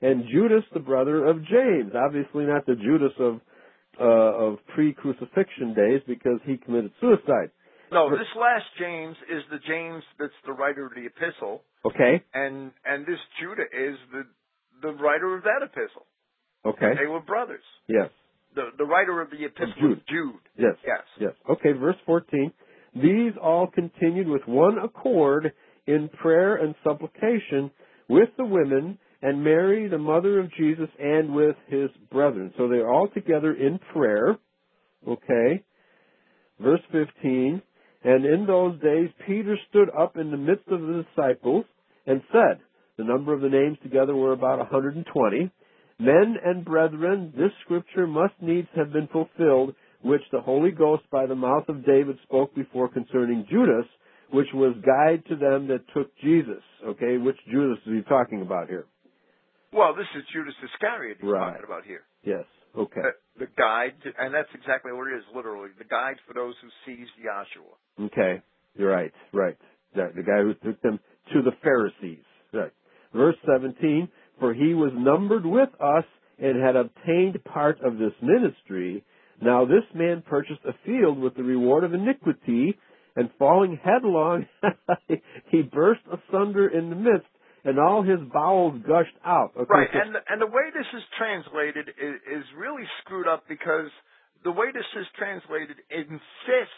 and Judas, the brother of James. Obviously not the Judas of uh, of pre-crucifixion days, because he committed suicide. No, this last James is the James that's the writer of the epistle. Okay. And and this Judah is the the writer of that epistle. Okay. They were brothers. Yes. The the writer of the epistle Jude. is Jude. Yes. Yes. Yes. Okay, verse fourteen. These all continued with one accord in prayer and supplication with the women, and Mary, the mother of Jesus, and with his brethren. So they're all together in prayer. Okay. Verse fifteen. And in those days Peter stood up in the midst of the disciples and said, the number of the names together were about one hundred twenty, Men and brethren, this scripture must needs have been fulfilled, which the Holy Ghost by the mouth of David spoke before concerning Judas, which was guide to them that took Jesus. Okay, which Judas is he talking about here? Well, this is Judas Iscariot he's Right. talking about here. Yes, okay. The, the guide, to, and that's exactly what it is, literally. The guide for those who seized Yahshua. Okay, you're right, right. The, the guy who took them to the Pharisees. Right. Verse seventeen, for he was numbered with us and had obtained part of this ministry. Now this man purchased a field with the reward of iniquity, and falling headlong, he burst asunder in the midst, and all his bowels gushed out. Okay, right, so, and the, and the way this is translated is, is really screwed up, because the way this is translated insists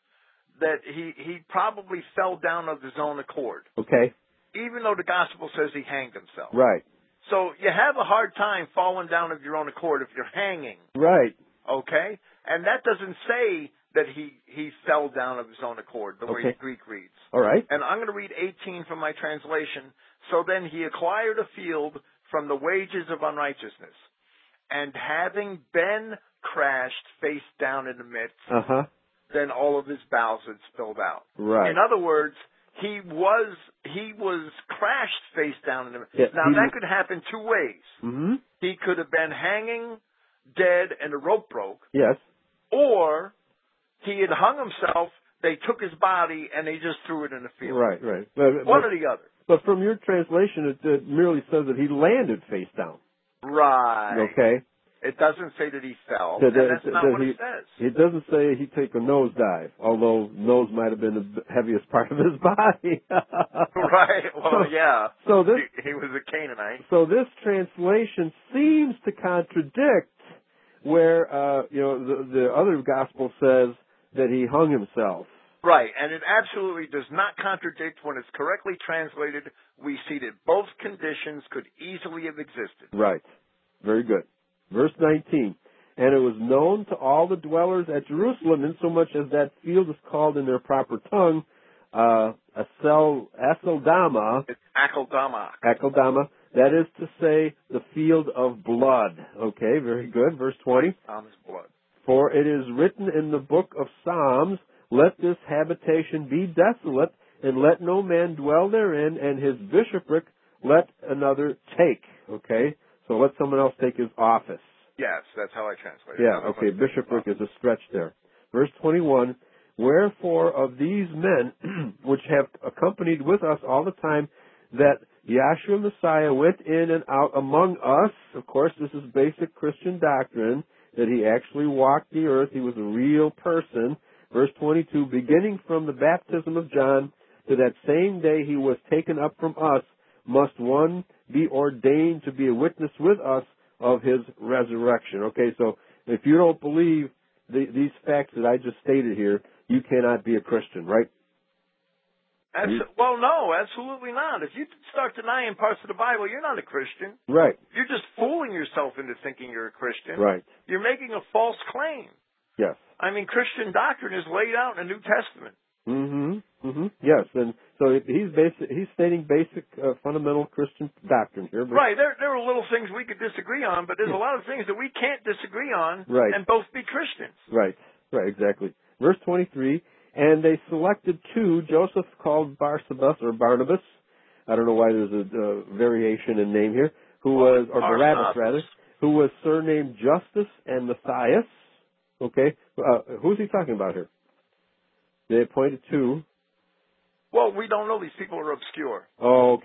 that he, he probably fell down of his own accord. Okay. Even though the gospel says he hanged himself. Right. So you have a hard time falling down of your own accord if you're hanging. Right. Okay? And that doesn't say that he, he fell down of his own accord, the way Okay. the Greek reads. All right. And I'm going to read eighteen from my translation. So then he acquired a field from the wages of unrighteousness, and having been crashed face down in the midst, Uh-huh. then all of his bowels had spilled out. Right. In other words, he was he was crashed face down in the midst. Yeah, now he that was- could happen two ways. Mm-hmm. He could have been hanging, dead, and the rope broke, Yes. or he had hung himself. They took his body and they just threw it in the field. Right, right. But, One but, or the other. but from your translation, it, it merely says that he landed face down. Right. Okay. It doesn't say that he fell, That- and that- that's not that what he, it says. It doesn't say he took a nosedive, although nose might have been the heaviest part of his body. Right. Well, so, yeah. So this, he, he was a Canaanite. so this translation seems to contradict where, uh, you know, the, the other gospel says that he hung himself. Right, and it absolutely does not contradict when it's correctly translated. We see that both conditions could easily have existed. Right. Very good. Verse nineteen. And it was known to all the dwellers at Jerusalem, insomuch as that field is called in their proper tongue, uh, Asel, Aseldama, It's Akeldama. Akeldama, that is to say, the field of blood. Okay, very good. Verse twenty. Thomas blood. For it is written in the book of Psalms, let this habitation be desolate, and let no man dwell therein, and his bishopric let another take. Okay, so let someone else take his office. Yes, that's how I translate it. Yeah, That's okay, how I bishopric translate is a stretch there. Verse twenty-one, wherefore of these men which have accompanied with us all the time, that Yahshua Messiah went in and out among us. Of course, this is basic Christian doctrine, that he actually walked the earth. He was a real person. Verse twenty-two, beginning from the baptism of John to that same day he was taken up from us, must one be ordained to be a witness with us of his resurrection. Okay, so if you don't believe the, these facts that I just stated here, you cannot be a Christian, right? Abs- well, no, absolutely not. If you start denying parts of the Bible, you're not a Christian. Right. You're just fooling yourself into thinking you're a Christian. Right. You're making a false claim. Yes. I mean, Christian doctrine is laid out in the New Testament. Mm-hmm. Mm-hmm. Yes, and so he's basic, he's stating basic uh, fundamental Christian doctrine here. But Right. There, there are little things we could disagree on, but there's Yeah. a lot of things that we can't disagree on Right. and both be Christians. Right. Right. Exactly. Verse twenty-three. And they selected two, Joseph called Barsabas or Barnabas. I don't know why there's a uh, variation in name here. Who Well, was or Barabbas Barsabbas. rather? Who was surnamed Justus and Matthias. Okay. Uh, who's he talking about here? They appointed two. Well, we don't know. These people are obscure. Oh, okay.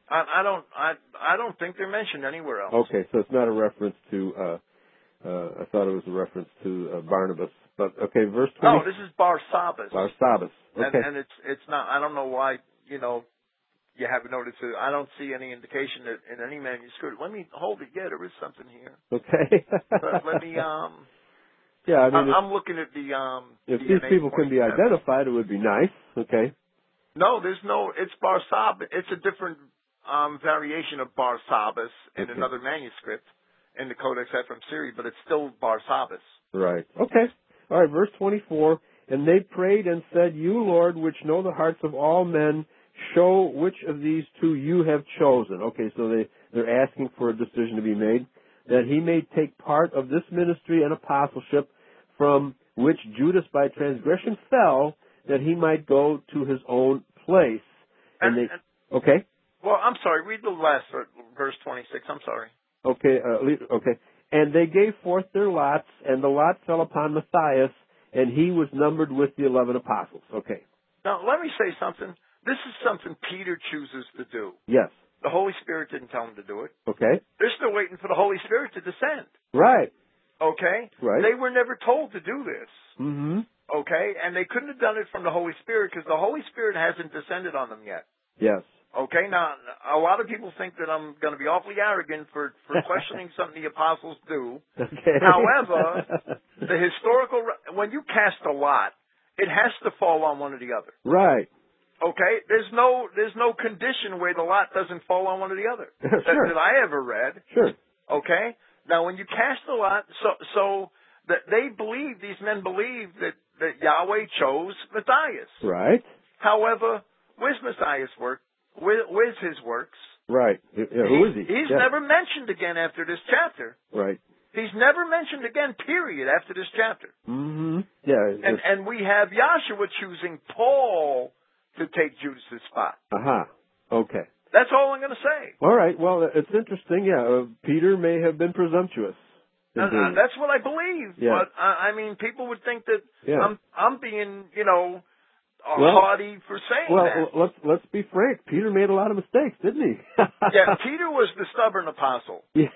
I, I don't. I I don't think they're mentioned anywhere else. Okay, so it's not a reference to. Uh, uh, I thought it was a reference to uh, Barnabas, but okay, verse twenty. No, this is Barsabbas. Barsabbas. Okay. And, and it's it's not. I don't know why. You know, you haven't noticed it. I don't see any indication that in any manuscript. Let me hold it. Yeah, there is something here. Okay. But let me. Um. Yeah, I mean, I'm, I'm looking at the. Um. If D N A these people can be twenty-seven. identified, it would be nice. Okay. No, there's no. It's Barsabbas. It's a different um, variation of Barsabbas in Okay. another manuscript in the Codex Ephraim Syri, but it's still Barsabbas. Right. Okay. All right. Verse twenty-four. And they prayed and said, "You, Lord, which know the hearts of all men, show which of these two you have chosen." Okay. So they they're asking for a decision to be made, that he may take part of this ministry and apostleship, from which Judas by transgression fell, that he might go to his own place. And, And, they, and okay, well, I'm sorry. Read the last ver- verse twenty-six. I'm sorry. okay, uh, le- okay. And they gave forth their lots, and the lot fell upon Matthias, and he was numbered with the eleven apostles. Okay. Now, let me say something. This is something Peter chooses to do. Yes. The Holy Spirit didn't tell him to do it. Okay. They're still waiting for the Holy Spirit to descend. Right. Okay? Right. They were never told to do this. Mm-hmm. Okay? And they couldn't have done it from the Holy Spirit because the Holy Spirit hasn't descended on them yet. Yes. Okay? Now, a lot of people think that I'm going to be awfully arrogant for, for questioning something the apostles do. Okay. However, the historical, when you cast a lot, it has to fall on one or the other. Right. Okay? There's no, there's no condition where the lot doesn't fall on one or the other. Sure. That, that I ever read. Sure. Okay? Now, when you cast a lot, so, so that they believe, these men believe that, that Yahweh chose Matthias. Right. However, where's Matthias' work? Where, where's his works? Right. Yeah, who is he? He's Yeah. never mentioned again after this chapter. Right. He's never mentioned again, period, after this chapter. Mm-hmm. Yeah. And, and we have Yahshua choosing Paul to take Judas' spot. Aha. Uh-huh. Okay. That's all I'm going to say. All right. Well, it's interesting. Yeah. Uh, Peter may have been presumptuous. Uh, uh, that's what I believe. Yeah. But, uh, I mean, people would think that Yeah. I'm, I'm being, you know, uh, Well- haughty for saying Well, that. let's let's be frank. Peter made a lot of mistakes, didn't he? Yeah, Peter was the stubborn apostle. Yeah.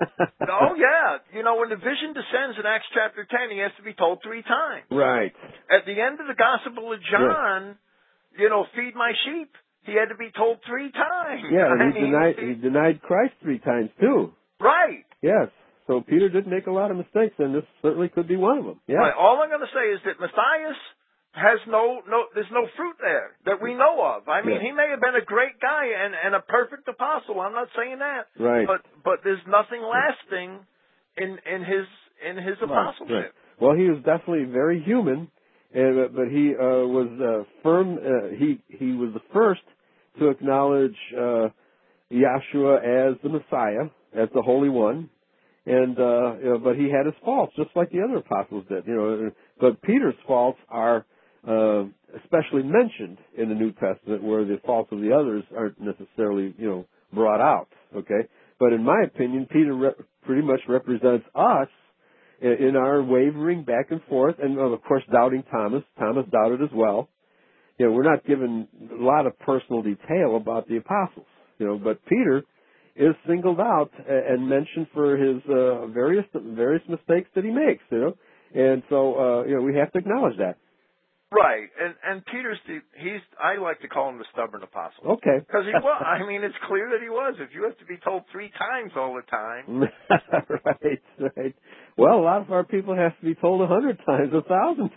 Oh, yeah. You know, when the vision descends in Acts chapter ten, he has to be told three times. Right. At the end of the Gospel of John, you know, feed my sheep, he had to be told three times. Yeah, and I he mean, denied he- he denied Christ three times too. Right. Yes. So Peter did make a lot of mistakes, and this certainly could be one of them. Yeah. Right. All I'm going to say is that Matthias has no, no, there's no fruit there that we know of. I mean, Yeah. he may have been a great guy and, and a perfect apostle. I'm not saying that. Right. But, but there's nothing lasting in, in his, in his apostleship. Right. Well, he was definitely very human, and uh, but he uh, was uh, firm. Uh, he he was the first to acknowledge uh, Yahshua as the Messiah, as the Holy One, and uh, you know, but he had his faults, just like the other apostles did. You know, but Peter's faults are uh, especially mentioned in the New Testament, where the faults of the others aren't necessarily you know brought out. Okay, but in my opinion, Peter re- pretty much represents us in our wavering back and forth, and of course doubting Thomas. Thomas doubted as well. You know, we're not given a lot of personal detail about the apostles, you know, but Peter is singled out and mentioned for his uh, various various mistakes that he makes, you know, and so uh, you know we have to acknowledge that. Right, and and Peter's the, he's I like to call him the stubborn apostle. Okay. Because he was. I mean, it's clear that he was. If you have to be told three times all the time. Right, right. Well, a lot of our people have to be told a hundred times, a thousand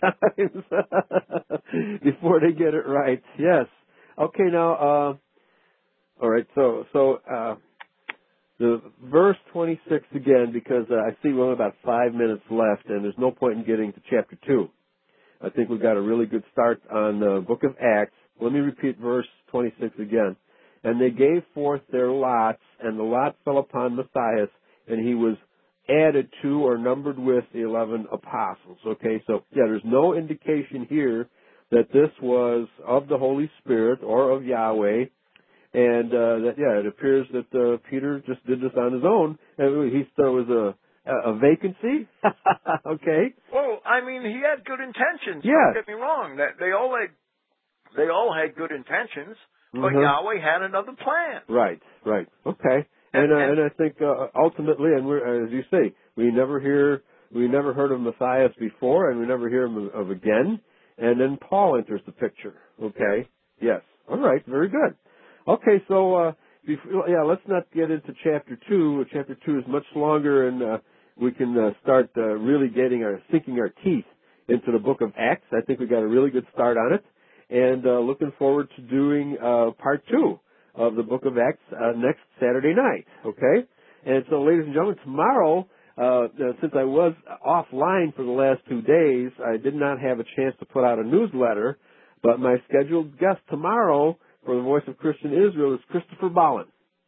times before they get it right. Yes. Okay. Now, uh, all right. So, so uh, the verse twenty-six again, because uh, I see we only about five minutes left, and there's no point in getting to chapter two. I think we've got a really good start on the book of Acts. Let me repeat verse twenty-six again. And they gave forth their lots, and the lot fell upon Matthias, and he was added to or numbered with the eleven apostles. Okay, so yeah, there's no indication here that this was of the Holy Spirit or of Yahweh. And uh, that yeah, it appears that uh, Peter just did this on his own. And he there was a a vacancy. Okay. Well, I mean, he had good intentions. Yes. Don't get me wrong. That they all had, they all had good intentions. But Uh-huh. Yahweh had another plan. Right, right. Okay. And, And uh, and and I think uh, ultimately, and we're, as you say, we never hear, we never heard of Matthias before, and we never hear him of again. And then Paul enters the picture. Okay. Yes. All right. Very good. Okay. So, uh, before, yeah, let's not get into chapter two. Chapter two is much longer, and uh, we can uh, start uh, really getting our sinking our teeth into the book of Acts. I think we got a really good start on it, and uh, looking forward to doing uh, part two of the book of Acts uh, next Saturday night, okay? And so, ladies and gentlemen, tomorrow, uh, uh, since I was offline for the last two days, I did not have a chance to put out a newsletter, but my scheduled guest tomorrow for the Voice of Christian Israel is Christopher Ballin,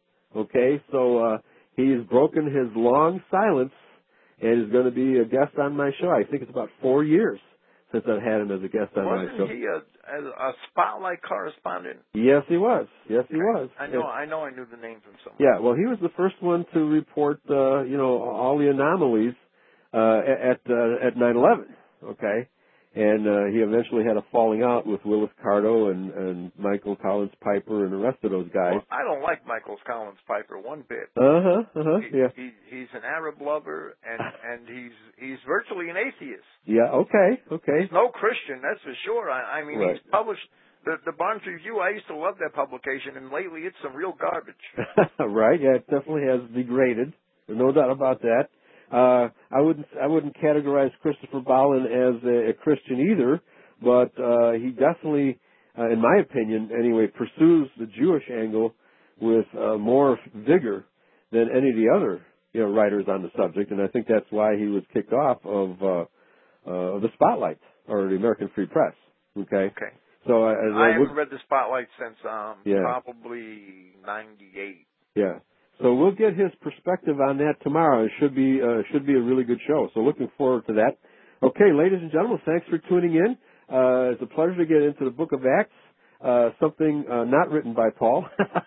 okay? So uh, he's broken his long silence and is going to be a guest on my show. I think it's about four years since I've had him as a guest on my wasn't show. he a, a, a spotlight correspondent? Yes, he was. Yes, he was. I know. I know. I knew the name from somewhere. Yeah, well, he was the first one to report, uh, you know, all the anomalies uh, at uh, at nine eleven. Okay, and uh, he eventually had a falling out with Willis Carto and, and Michael Collins Piper and the rest of those guys. Well, I don't like Michael Collins Piper one bit. Uh huh. Uh huh. He, Yeah. he, he's an Arab lover, and and he's he's virtually an atheist. Yeah. Okay. Okay. He's no Christian, that's for sure. I, I mean, Right. he's published the the Barnes Review. I used to love that publication, and lately it's some real garbage. Right. Yeah. It definitely has degraded. There's no doubt about that. Uh, I wouldn't, I wouldn't categorize Christopher Ballin as a, a Christian either, but, uh, he definitely, uh, in my opinion anyway, pursues the Jewish angle with, uh, more vigor than any of the other, you know, writers on the subject, and I think that's why he was kicked off of, uh, uh, the Spotlight, or the American Free Press, okay? Okay. So, I, I, I haven't would, read the Spotlight since, um, Yeah. probably ninety-eight. yeah. So we'll get his perspective on that tomorrow. It should be uh, should be a really good show. So looking forward to that. Okay, ladies and gentlemen, thanks for tuning in. Uh, it's a pleasure to get into the Book of Acts, uh, something uh, not written by Paul.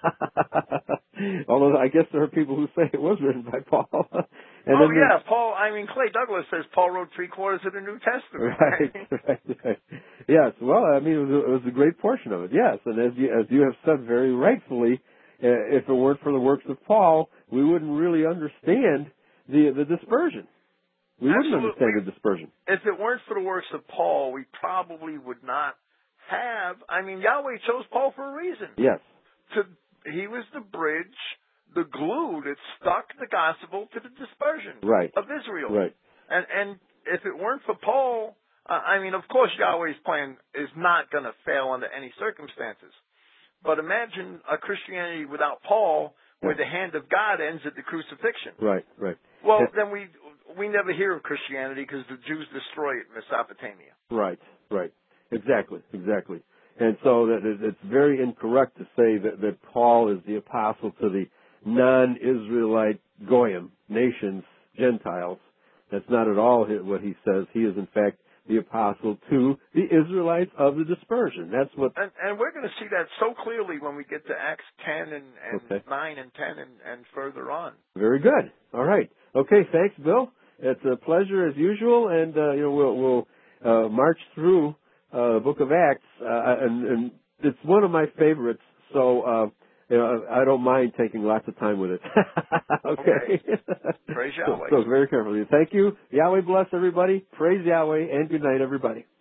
Although I guess there are people who say it was written by Paul. and Oh then yeah, Paul. I mean, Clay Douglas says Paul wrote three quarters of the New Testament. Right, right, right. Yes. Well, I mean, it was, a, it was a great portion of it. Yes, and as you as you have said very rightfully, uh, if it weren't for the works of Paul, we wouldn't really understand the the dispersion. We wouldn't Absolutely. understand the dispersion. If it weren't for the works of Paul, we probably would not have. I mean, Yahweh chose Paul for a reason. Yes. To he was the bridge, the glue that stuck the gospel to the dispersion Right. of Israel. Right. And and if it weren't for Paul, uh, I mean, of course, Yahweh's plan is not going to fail under any circumstances. But imagine a Christianity without Paul, where Yeah. the hand of God ends at the crucifixion. Right. Right. Well, And- then we we never hear of Christianity because the Jews destroy it in Mesopotamia. Right, right. Exactly, exactly. And so that it- it's very incorrect to say that, that Paul is the apostle to the non-Israelite Goyim, nations, Gentiles. That's not at all hi- what he says. He is in fact the apostle to the Israelites of the dispersion. That's what... And, and we're going to see that so clearly when we get to Acts ten and, and Okay. nine and ten and, and further on. Very good. All right. Okay, thanks, Bill. It's a pleasure as usual, and uh, you know we'll, we'll uh, march through uh, the Book of Acts, uh, and, and it's one of my favorites. So uh, you know I don't mind taking lots of time with it. Okay. Praise so, Yahweh. so very carefully. Thank you. Yahweh bless everybody. Praise Yahweh, and good night, everybody.